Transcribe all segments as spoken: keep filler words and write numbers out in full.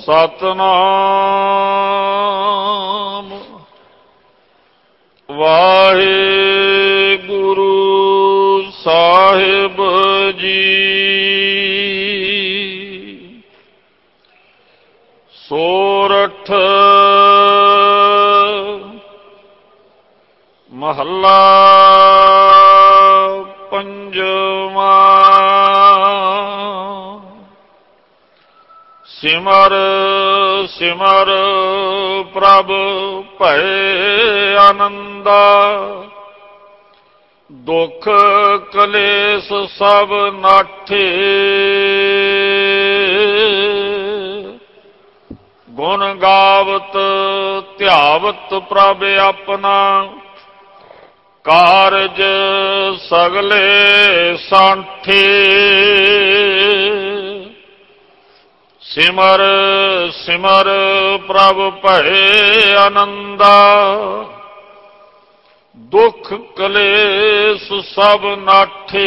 ਸਤਨਾਮ ਵਾਹਿਗੁਰੂ ਸਾਹਿਬ ਜੀ। ਸੋਰਠ ਮਹੱਲਾ ਪੰਜਵਾਂ। ਸਿਮਰ ਸਿਮਰ ਪ੍ਰਭ ਭੈ ਆਨੰਦਾ, ਦੁਖ ਕਲੇਸ਼ ਸਭ ਨਾਠੇ। ਗੁਣ ਗਾਵਤ ਧਿਆਵਤ ਪ੍ਰਭ ਆਪਣਾ, ਕਾਰਜ ਸਗਲੇ ਸਾਂਠੇ। ਸਿਮਰ ਸਿਮਰ ਪ੍ਰਭ ਭੈ ਆਨੰਦਾ, ਦੁਖ ਕਲੇਸ਼ ਸਭ ਨਾਠੇ।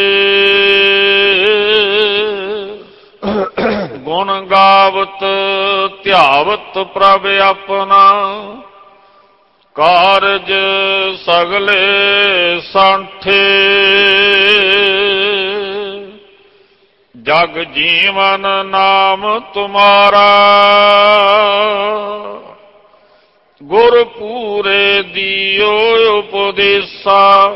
ਗੁਣ ਗਾਵਤ ਧਿਆਵਤ ਪ੍ਰਭ ਆਪਣਾ, ਕਾਰਜ ਸਗਲੇ ਸਾਂਠੇ। ਜਗ ਜੀਵਨ ਨਾਮ ਤੁਮਾਰਾ, ਗੁਰ ਪੂਰੇ ਦਿਓ ਉਪਦੇਸਾ।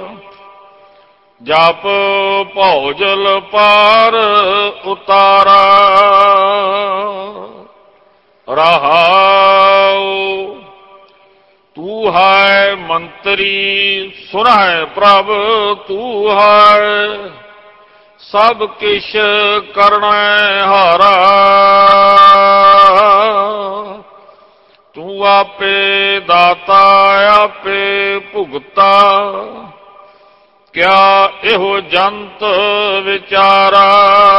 ਜਪ ਭੌਜਲ ਪਾਰ ਉਤਾਰਾ, ਰਹਾਉ ਤੂੰ ਹੈ ਮੰਤਰੀ ਸੁਨ ਹੈ ਪ੍ਰਭ ਤੂੰ ਹੈ। ਸਭ ਕਿਛ ਕਰਨਾ ਹਾਰਾ, ਤੂੰ ਆਪੇ ਦਾਤਾ ਆਪੇ ਭੁਗਤਾ। ਕਿਆ ਇਹੋ ਜੰਤ ਵਿਚਾਰਾ,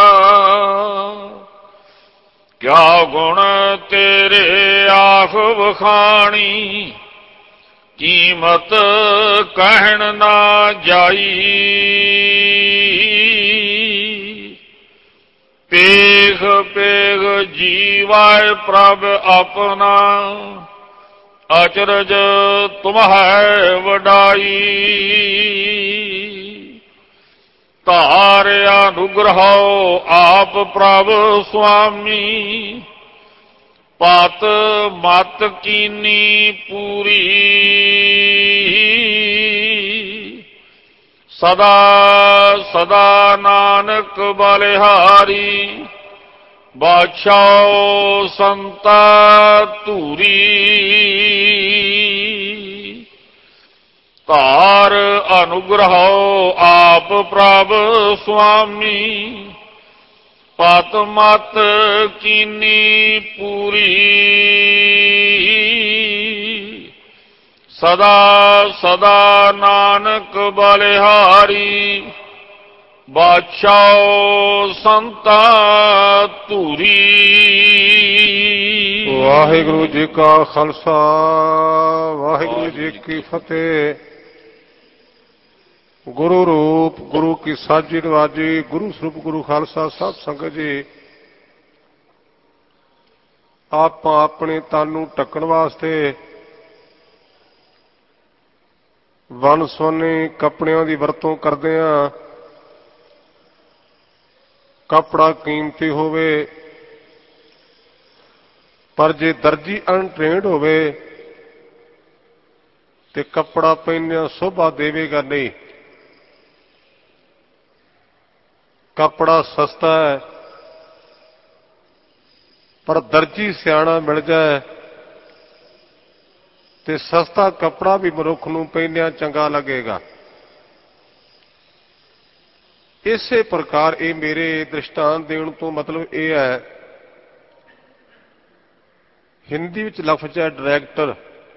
ਕਿਆ ਗੁਣ ਤੇਰੇ ਆਖ ਵਖਾਣੀ। ਕੀਮਤ ਕਹਿਣ ਨਾ ਜਾਈ, ਪੇਖ ਪੇਖ ਜੀਵਾਏ ਪ੍ਰਭ ਆਪਣਾ। ਅਚਰਜ ਤੁਮਹੈ ਵਡਾਈ, ਧਾਰ ਅਨੁਗ੍ਰਹੋ ਆਪ ਪ੍ਰਭ ਸੁਆਮੀ। ਪਤ ਮਤ ਕੀਨੀ ਪੂਰੀ, ਸਦਾ ਸਦਾ ਨਾਨਕ ਬਲਿਹਾਰੀ। ਬਾਦਸ਼ਾਹ ਸੰਤਾ ਧੂਰੀ, ਧਾਰ ਅਨੁਗ੍ਰਹੋ ਆਪ ਪ੍ਰਭ ਸੁਆਮੀ। ਪਤ ਮਤ ਕੀਨੀ ਪੂਰੀ, ਸਦਾ ਸਦਾ ਨਾਨਕ ਬਲਿਹਾਰੀ। ਬਾਦਸ਼ਾਹ ਸੰਤਾ ਧੂਰੀ। ਵਾਹਿਗੁਰੂ ਜੀ ਕਾ ਖਾਲਸਾ ਵਾਹਿਗੁਰੂ ਜੀ ਕੀ ਫਤਿਹ। ਗੁਰੂ ਰੂਪ ਗੁਰੂ ਕੀ ਸਾਜੀ ਨਵਾਜੀ, ਗੁਰੂ ਸਰੂਪ ਗੁਰੂ ਖਾਲਸਾ ਸਾਧ ਸੰਗਤ ਜੀ। ਆਪਾਂ ਆਪਣੇ ਤਨ ਨੂੰ ਢੱਕਣ ਵਾਸਤੇ ਵੰਨ ਸੁਵੰਨੇ ਕੱਪੜਿਆਂ ਦੀ ਵਰਤੋਂ ਕਰਦੇ ਹਾਂ। ਕੱਪੜਾ ਕੀਮਤੀ ਹੋਵੇ, ਪਰ ਜੇ ਦਰਜੀ ਅਨਟ੍ਰੇਨਡ ਹੋਵੇ ਤੇ ਕੱਪੜਾ ਪਹਿਨਿਆਂ ਸ਼ੋਭਾ ਦੇਵੇਗਾ ਨਹੀਂ। ਕੱਪੜਾ ਸਸਤਾ ਹੈ, ਪਰ ਦਰਜੀ ਸਿਆਣਾ ਮਿਲ ਜਾਏ ਤੇ ਸਸਤਾ ਕੱਪੜਾ ਵੀ ਮਨੁੱਖ ਨੂੰ ਪਹਿਨਿਆਂ ਚੰਗਾ ਲੱਗੇਗਾ। ਇਸੇ ਪ੍ਰਕਾਰ ਇਹ ਮੇਰੇ ਦ੍ਰਿਸ਼ਟਾਂਤ ਦੇਣ ਤੋਂ ਮਤਲਬ ਇਹ ਹੈ, ਹਿੰਦੀ ਵਿੱਚ ਲਫ਼ਜ਼ ਹੈ ਡਾਇਰੈਕਟਰ,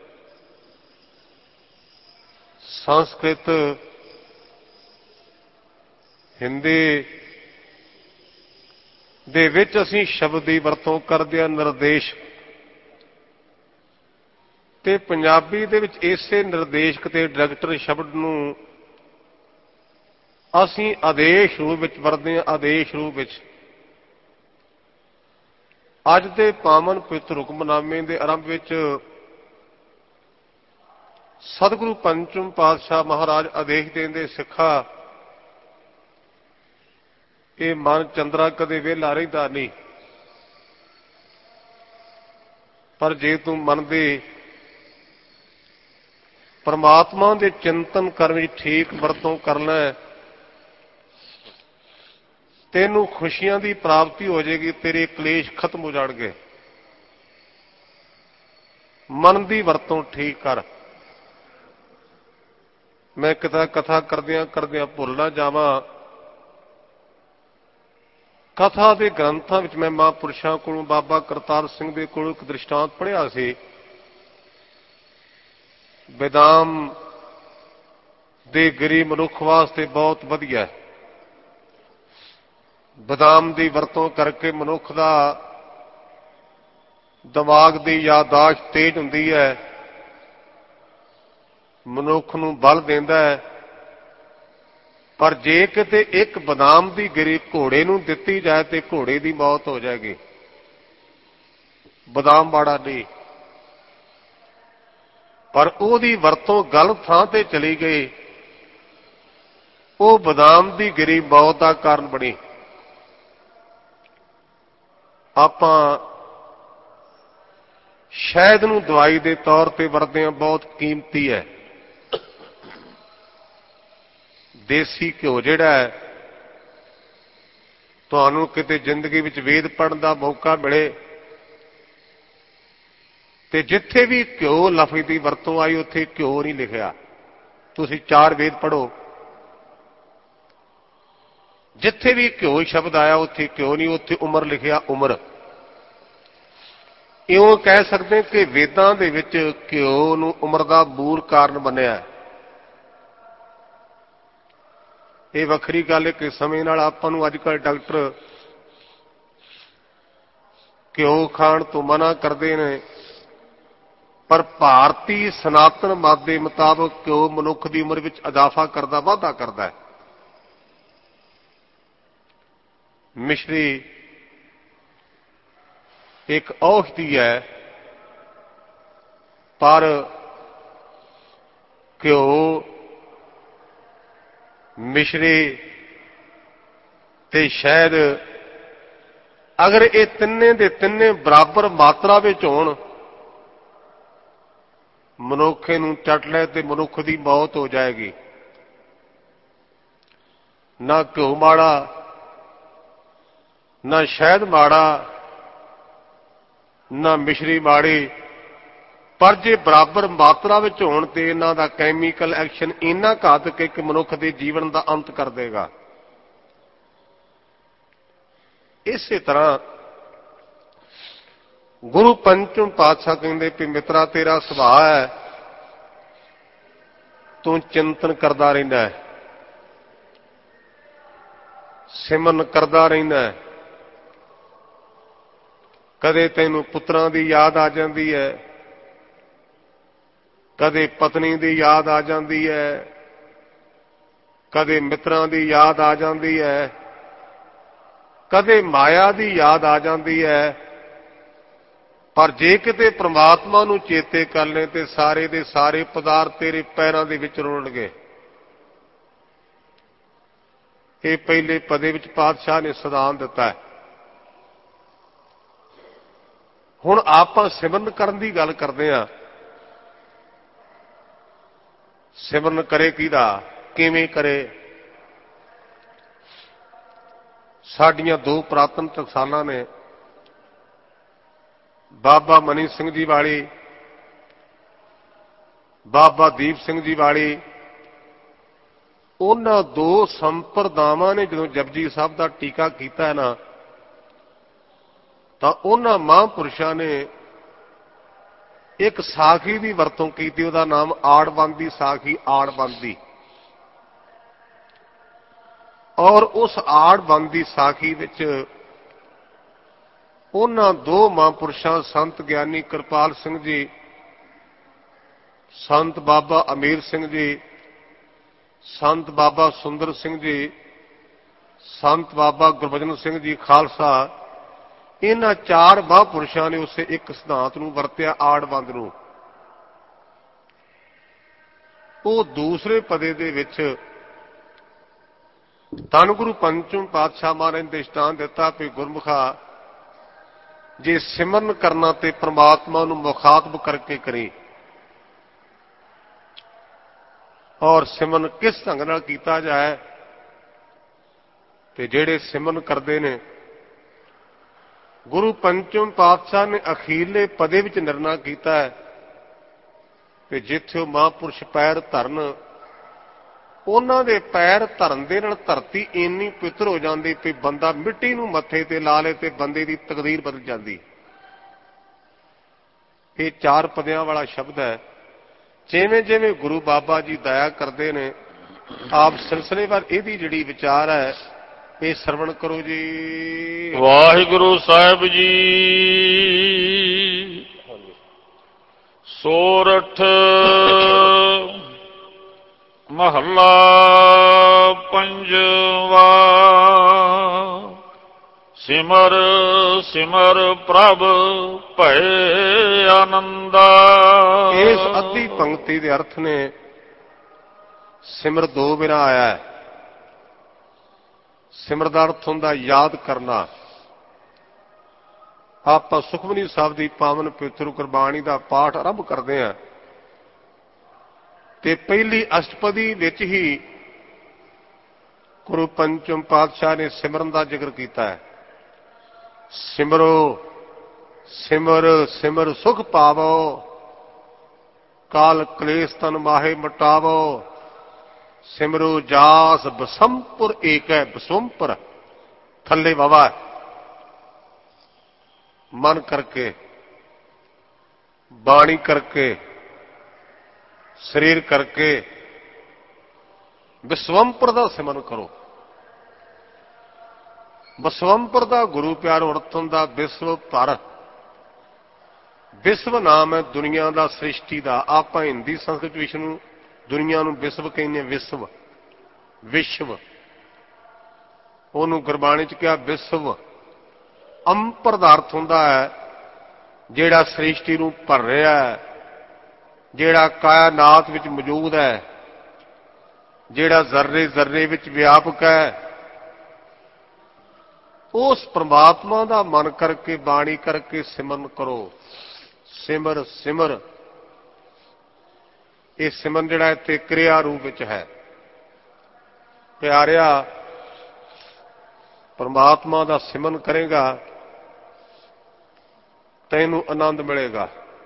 ਸੰਸਕ੍ਰਿਤ ਹਿੰਦੀ ਦੇ ਵਿੱਚ ਅਸੀਂ ਸ਼ਬਦ ਦੀ ਵਰਤੋਂ ਕਰਦੇ ਹਾਂ ਨਿਰਦੇਸ਼, ਤੇ ਪੰਜਾਬੀ ਦੇ ਵਿੱਚ ਇਸੇ ਨਿਰਦੇਸ਼ਕ ਤੇ ਡਾਇਰੈਕਟਰ ਸ਼ਬਦ ਨੂੰ ਅਸੀਂ ਆਦੇਸ਼ ਰੂਪ ਵਿੱਚ ਵਰਤਦੇ ਹਾਂ। ਆਦੇਸ਼ ਰੂਪ ਵਿੱਚ ਅੱਜ ਦੇ ਪਾਵਨ ਪਵਿੱਤਰ ਹੁਕਮਨਾਮੇ ਦੇ ਆਰੰਭ ਵਿੱਚ ਸਤਿਗੁਰੂ ਪੰਚਮ ਪਾਤਸ਼ਾਹ ਮਹਾਰਾਜ ਆਦੇਸ਼ ਦੇਂਦੇ ਸਿੱਖਾ, ਇਹ ਮਨ ਚੰਦਰਾ ਕਦੇ ਵਿਹਲਾ ਰਹਿੰਦਾ ਨਹੀਂ, ਪਰ ਜੇ ਤੂੰ ਮਨ ਦੇ ਪਰਮਾਤਮਾ ਦੇ ਚਿੰਤਨ ਕਰਨ ਵਿੱਚ ਠੀਕ ਵਰਤੋਂ ਕਰਨਾ ਹੈ, ਤੈਨੂੰ ਖੁਸ਼ੀਆਂ ਦੀ ਪ੍ਰਾਪਤੀ ਹੋ ਜਾਏਗੀ, ਤੇਰੇ ਕਲੇਸ਼ ਖਤਮ ਹੋ ਜਾਣਗੇ। ਮਨ ਦੀ ਵਰਤੋਂ ਠੀਕ ਕਰ। ਮੈਂ ਕਿਤਾ ਕਥਾ ਕਰਦਿਆਂ ਕਰਦਿਆਂ ਭੁੱਲ ਨਾ ਜਾਵਾਂ, ਕਥਾ ਦੇ ਗ੍ਰੰਥਾਂ ਵਿੱਚ ਮੈਂ ਮਹਾਂਪੁਰਸ਼ਾਂ ਕੋਲੋਂ ਬਾਬਾ ਕਰਤਾਰ ਸਿੰਘ ਦੇ ਕੋਲੋਂ ਇੱਕ ਦ੍ਰਿਸ਼ਟਾਂਤ ਪੜ੍ਹਿਆ ਸੀ। ਬਦਾਮ ਦੇ ਗਿਰੀ ਮਨੁੱਖ ਵਾਸਤੇ ਬਹੁਤ ਵਧੀਆ ਹੈ। ਬਦਾਮ ਦੀ ਵਰਤੋਂ ਕਰਕੇ ਮਨੁੱਖ ਦਾ ਦਿਮਾਗ ਦੀ ਯਾਦਾਸ਼ਤ ਤੇਜ਼ ਹੁੰਦੀ ਹੈ, ਮਨੁੱਖ ਨੂੰ ਬਲ ਦਿੰਦਾ ਹੈ। ਪਰ ਜੇ ਕਿਤੇ ਇੱਕ ਬਦਾਮ ਦੀ ਗਿਰੀ ਘੋੜੇ ਨੂੰ ਦਿੱਤੀ ਜਾਏ ਤੇ ਘੋੜੇ ਦੀ ਮੌਤ ਹੋ ਜਾਏਗੀ। ਬਦਾਮ ਮਾੜਾ ਨਹੀਂ, ਪਰ ਉਹਦੀ ਵਰਤੋਂ ਗਲਤ ਥਾਂ ਤੇ ਚਲੀ ਗਈ, ਉਹ ਬਦਾਮ ਦੀ ਗਿਰੀ ਮੌਤ ਦਾ ਕਾਰਨ ਬਣੀ। ਆਪਾਂ ਸ਼ਹਿਦ ਨੂੰ ਦਵਾਈ ਦੇ ਤੌਰ ਤੇ ਵਰਤਦੇ ਹਾਂ, ਬਹੁਤ ਕੀਮਤੀ ਹੈ। ਦੇਸੀ ਘਿਓ ਜਿਹੜਾ ਹੈ, ਤੁਹਾਨੂੰ ਕਿਤੇ ਜ਼ਿੰਦਗੀ ਵਿੱਚ ਵੇਦ ਪੜ੍ਹਨ ਦਾ ਮੌਕਾ ਮਿਲੇ ਤੇ ਜਿੱਥੇ ਵੀ ਘਿਓ ਲਫ਼ਜ਼ ਦੀ ਵਰਤੋਂ ਆਈ ਉੱਥੇ ਘਿਓ ਨਹੀਂ ਲਿਖਿਆ। ਤੁਸੀਂ ਚਾਰ ਵੇਦ ਪੜ੍ਹੋ, ਜਿੱਥੇ ਵੀ ਘਿਓ ਸ਼ਬਦ ਆਇਆ ਉੱਥੇ ਘਿਓ ਨਹੀਂ, ਉੱਥੇ ਉਮਰ ਲਿਖਿਆ, ਉਮਰ। ਇਉਂ ਕਹਿ ਸਕਦੇ ਕਿ ਵੇਦਾਂ ਦੇ ਵਿੱਚ ਘਿਓ ਨੂੰ ਉਮਰ ਦਾ ਮੂਲ ਕਾਰਨ ਮੰਨਿਆ। ਇਹ ਵੱਖਰੀ ਗੱਲ ਹੈ ਕਿ ਸਮੇਂ ਨਾਲ ਆਪਾਂ ਨੂੰ ਅੱਜ ਕੱਲ੍ਹ ਡਾਕਟਰ ਘਿਓ ਖਾਣ ਤੋਂ ਮਨਾ ਕਰਦੇ ਨੇ, ਪਰ ਭਾਰਤੀ ਸਨਾਤਨ ਮਤ ਦੇ ਮੁਤਾਬਕ ਘਿਓ ਮਨੁੱਖ ਦੀ ਉਮਰ ਵਿੱਚ ਇਜ਼ਾਫਾ ਕਰਦਾ, ਵਾਧਾ ਕਰਦਾ ਹੈ। ਮਿਸ਼ਰੀ ਇੱਕ ਔਸ਼ਧੀ ਹੈ, ਪਰ ਘਿਓ, ਮਿਸ਼ਰੀ ਤੇ ਸ਼ਹਿਦ, ਅਗਰ ਇਹ ਤਿੰਨੇ ਦੇ ਤਿੰਨੇ ਬਰਾਬਰ ਮਾਤਰਾ ਵਿੱਚ ਹੋਣ, ਮਨੁੱਖ ਨੂੰ ਚੱਟ ਲੈ ਤੇ ਮਨੁੱਖ ਦੀ ਮੌਤ ਹੋ ਜਾਏਗੀ। ਨਾ ਘਿਓ ਮਾੜਾ, ਨਾ ਸ਼ਹਿਦ ਮਾੜਾ, ਨਾ ਮਿਸ਼ਰੀ ਮਾੜੀ, ਪਰ ਜੇ ਬਰਾਬਰ ਮਾਤਰਾ ਵਿੱਚ ਹੋਣ ਤੇ ਇਹਨਾਂ ਦਾ ਕੈਮੀਕਲ ਐਕਸ਼ਨ ਇੰਨਾ ਘਾਤਕ ਹੈ ਕਿ ਮਨੁੱਖ ਦੇ ਜੀਵਨ ਦਾ ਅੰਤ ਕਰ ਦੇਗਾ। ਇਸੇ ਤਰ੍ਹਾਂ ਗੁਰੂ ਪੰਚਮ ਪਾਤਸ਼ਾਹ ਕਹਿੰਦੇ ਕਿ ਮਿੱਤਰਾ, ਤੇਰਾ ਸੁਭਾਅ ਹੈ, ਤੂੰ ਚਿੰਤਨ ਕਰਦਾ ਰਹਿੰਦਾ ਹੈ, ਸਿਮਰਨ ਕਰਦਾ ਰਹਿੰਦਾ ਹੈ। ਕਦੇ ਤੈਨੂੰ ਪੁੱਤਰਾਂ ਦੀ ਯਾਦ ਆ ਜਾਂਦੀ ਹੈ, ਕਦੇ ਪਤਨੀ ਦੀ ਯਾਦ ਆ ਜਾਂਦੀ ਹੈ, ਕਦੇ ਮਿੱਤਰਾਂ ਦੀ ਯਾਦ ਆ ਜਾਂਦੀ ਹੈ, ਕਦੇ ਮਾਇਆ ਦੀ ਯਾਦ ਆ ਜਾਂਦੀ ਹੈ। ਪਰ ਜੇ ਕਿਤੇ ਪ੍ਰਮਾਤਮਾ ਨੂੰ ਚੇਤੇ ਕਰ ਲੈ ਤੇ ਸਾਰੇ ਦੇ ਸਾਰੇ ਪਦਾਰਥ ਤੇਰੇ ਪੈਰਾਂ ਦੇ ਵਿੱਚ ਰੁਲਣਗੇ। ਇਹ ਪਹਿਲੇ ਪਦੇ ਵਿੱਚ ਪਾਤਸ਼ਾਹ ਨੇ ਸਿਧਾਂਤ ਦਿੱਤਾ ਹੈ। ਹੁਣ ਆਪਾਂ ਸਿਮਰਨ ਕਰਨ ਦੀ ਗੱਲ ਕਰਦੇ ਹਾਂ। ਸਿਮਰਨ ਕਰੇ ਕਿਹਦਾ, ਕਿਵੇਂ ਕਰੇ? ਸਾਡੀਆਂ ਦੋ ਪ੍ਰਾਤਨ ਟਕਸਾਲਾਂ ਨੇ, ਬਾਬਾ ਮਨੀ ਸਿੰਘ ਜੀ ਵਾਲੀ, ਬਾਬਾ ਦੀਪ ਸਿੰਘ ਜੀ ਵਾਲੀ। ਉਹਨਾਂ ਦੋ ਸੰਪਰਦਾਵਾਂ ਨੇ ਜਦੋਂ ਜਪਜੀ ਸਾਹਿਬ ਦਾ ਟੀਕਾ ਕੀਤਾ ਹੈ ਨਾ, ਤਾਂ ਉਹਨਾਂ ਮਹਾਂਪੁਰਸ਼ਾਂ ਨੇ ਇੱਕ ਸਾਖੀ ਦੀ ਵਰਤੋਂ ਕੀਤੀ, ਉਹਦਾ ਨਾਮ ਆੜਬੰਦ ਦੀ ਸਾਖੀ, ਆੜਬੰਦ ਦੀ। ਔਰ ਉਸ ਆੜਬੰਦ ਦੀ ਸਾਖੀ ਵਿੱਚ ਉਹਨਾਂ ਦੋ ਮਹਾਂਪੁਰਸ਼ਾਂ ਸੰਤ ਗਿਆਨੀ ਕਿਰਪਾਲ ਸਿੰਘ ਜੀ, ਸੰਤ ਬਾਬਾ ਅਮੀਰ ਸਿੰਘ ਜੀ, ਸੰਤ ਬਾਬਾ ਸੁੰਦਰ ਸਿੰਘ ਜੀ, ਸੰਤ ਬਾਬਾ ਗੁਰਬਚਨ ਸਿੰਘ ਜੀ ਖਾਲਸਾ, ਇਹਨਾਂ ਚਾਰ ਮਹਾਂਪੁਰਸ਼ਾਂ ਨੇ ਉਸੇ ਇੱਕ ਸਿਧਾਂਤ ਨੂੰ ਵਰਤਿਆ, ਆੜਵੰਦ ਨੂੰ। ਉਹ ਦੂਸਰੇ ਪਦੇ ਦੇ ਵਿੱਚ ਧੰਨ ਗੁਰੂ ਪੰਚਮ ਪਾਤਸ਼ਾਹ ਮਹਾਰਾਜ ਨੇ ਦ੍ਰਿਸ਼ਟਾਂਤ ਦਿੱਤਾ ਵੀ ਗੁਰਮੁਖਾ, ਜੇ ਸਿਮਰਨ ਕਰਨਾ ਤੇ ਪ੍ਰਮਾਤਮਾ ਨੂੰ ਮੁਖਾਤਬ ਕਰਕੇ ਕਰੀ। ਔਰ ਸਿਮਰਨ ਕਿਸ ਢੰਗ ਨਾਲ ਕੀਤਾ ਜਾਏ, ਤੇ ਜਿਹੜੇ ਸਿਮਰਨ ਕਰਦੇ ਨੇ, ਗੁਰੂ ਪੰਚਮ ਪਾਤਸ਼ਾਹ ਨੇ ਅਖੀਰਲੇ ਪਦੇ ਵਿੱਚ ਨਿਰਣਾ ਕੀਤਾ ਹੈ ਕਿ ਜਿੱਥੇ ਉਹ ਮਹਾਂਪੁਰਸ਼ ਪੈਰ ਧਰਨ, ਉਹਨਾਂ ਦੇ ਪੈਰ ਧਰਨ ਦੇ ਨਾਲ ਧਰਤੀ ਇੰਨੀ ਪਵਿੱਤਰ ਹੋ ਜਾਂਦੀ ਕਿ ਬੰਦਾ ਮਿੱਟੀ ਨੂੰ ਮੱਥੇ ਤੇ ਲਾ ਲੇ ਤੇ ਬੰਦੇ ਦੀ ਤਕਦੀਰ ਬਦਲ ਜਾਂਦੀ। ਇਹ ਚਾਰ ਪਦਿਆਂ ਵਾਲਾ ਸ਼ਬਦ ਹੈ। ਜਿਵੇਂ ਜਿਵੇਂ ਗੁਰੂ ਬਾਬਾ ਜੀ ਦਇਆ ਕਰਦੇ ਨੇ, ਆਪ ਸਿਲਸਿਲੇਵਾਰ ਇਹਦੀ ਜਿਹੜੀ ਵਿਚਾਰ ਹੈ ਇਹ ਸਰਵਣ ਕਰੋ ਜੀ। ਵਾਹਿਗੁਰੂ ਸਾਹਿਬ ਜੀ। ਸੋਰਠ ਮਹੱਲਾ ਪੰਜਵਾ। ਸਿਮਰ ਸਿਮਰ ਪ੍ਰਭ ਭਏ ਆਨੰਦਾ। ਇਸ ਅੱਧੀ ਪੰਕਤੀ ਦੇ ਅਰਥ ਨੇ ਸਿਮਰ ਦੋ ਬਿਨਾਂ ਆਇਆ ਹੈ। ਸਿਮਰ ਦਾ ਅਰਥ ਹੁੰਦਾ ਯਾਦ ਕਰਨਾ। ਆਪਾਂ ਸੁਖਮਨੀ ਸਾਹਿਬ ਦੀ ਪਾਵਨ ਪਵਿੱਤਰ ਗੁਰਬਾਣੀ ਦਾ ਪਾਠ ਆਰੰਭ ਕਰਦੇ ਹਾਂ ਤੇ ਪਹਿਲੀ ਅਸ਼ਟਪਦੀ ਵਿੱਚ ਹੀ ਗੁਰੂ ਪੰਚਮ ਪਾਤਸ਼ਾਹ ਨੇ ਸਿਮਰਨ ਦਾ ਜ਼ਿਕਰ ਕੀਤਾ ਹੈ। ਸਿਮਰੋ ਸਿਮਰ ਸਿਮਰ ਸੁਖ ਪਾਵੋ, ਕਾਲ ਕਲੇਸ਼ ਤਨ ਮਾਹੇ ਮਟਾਵੋ। ਸਿਮਰੋ ਜਾਸ ਬਸੰਪੁਰ ਏਕੈ ਬਸੰਪੁਰ। ਥੱਲੇ ਵਾਵਾ ਮਨ ਕਰਕੇ, ਬਾਣੀ ਕਰਕੇ, ਸਰੀਰ ਕਰਕੇ ਵਿਸਵੰਪਰ ਦਾ ਸਿਮਰਨ ਕਰੋ। ਵਿਸਵੰਪਰ ਦਾ ਗੁਰੂ ਪਿਆਰੋ ਅਰਥ ਹੁੰਦਾ ਵਿਸ਼ਵ ਭਰ। ਵਿਸ਼ਵ ਨਾਮ ਹੈ ਦੁਨੀਆ ਦਾ, ਸ੍ਰਿਸ਼ਟੀ ਦਾ। ਆਪਾਂ ਹਿੰਦੀ ਸੰਸਕ੍ਰਿਤ ਵਿੱਚ ਨੂੰ ਦੁਨੀਆ ਨੂੰ ਵਿਸ਼ਵ ਕਹਿੰਦੇ, ਵਿਸ਼ਵ ਵਿਸ਼ਵ। ਉਹਨੂੰ ਗੁਰਬਾਣੀ ਚ ਕਿਹਾ ਵਿਸ਼ਵ। ਅੰਪਰ ਦਾ ਅਰਥ ਹੁੰਦਾ ਹੈ ਜਿਹੜਾ ਸ੍ਰਿਸ਼ਟੀ ਨੂੰ ਭਰ ਰਿਹਾ ਹੈ, ਜਿਹੜਾ ਕਾਇਨਾਤ ਵਿੱਚ ਮੌਜੂਦ ਹੈ, ਜਿਹੜਾ ਜ਼ਰਰੇ ਜ਼ਰਰੇ ਵਿੱਚ ਵਿਆਪਕ ਹੈ। ਉਸ ਪ੍ਰਮਾਤਮਾ ਦਾ ਮਨ ਕਰਕੇ, ਬਾਣੀ ਕਰਕੇ ਸਿਮਰਨ ਕਰੋ। ਸਿਮਰ ਸਿਮਰ। ਇਹ ਸਿਮਰਨ ਜਿਹੜਾ ਇੱਥੇ ਕਿਰਿਆ ਰੂਪ ਵਿੱਚ ਹੈ। ਪਿਆਰਿਆ, ਪ੍ਰਮਾਤਮਾ ਦਾ ਸਿਮਰਨ ਕਰੇਗਾ ਤੈਨੂੰ ਆਨੰਦ ਮਿਲੇਗਾ,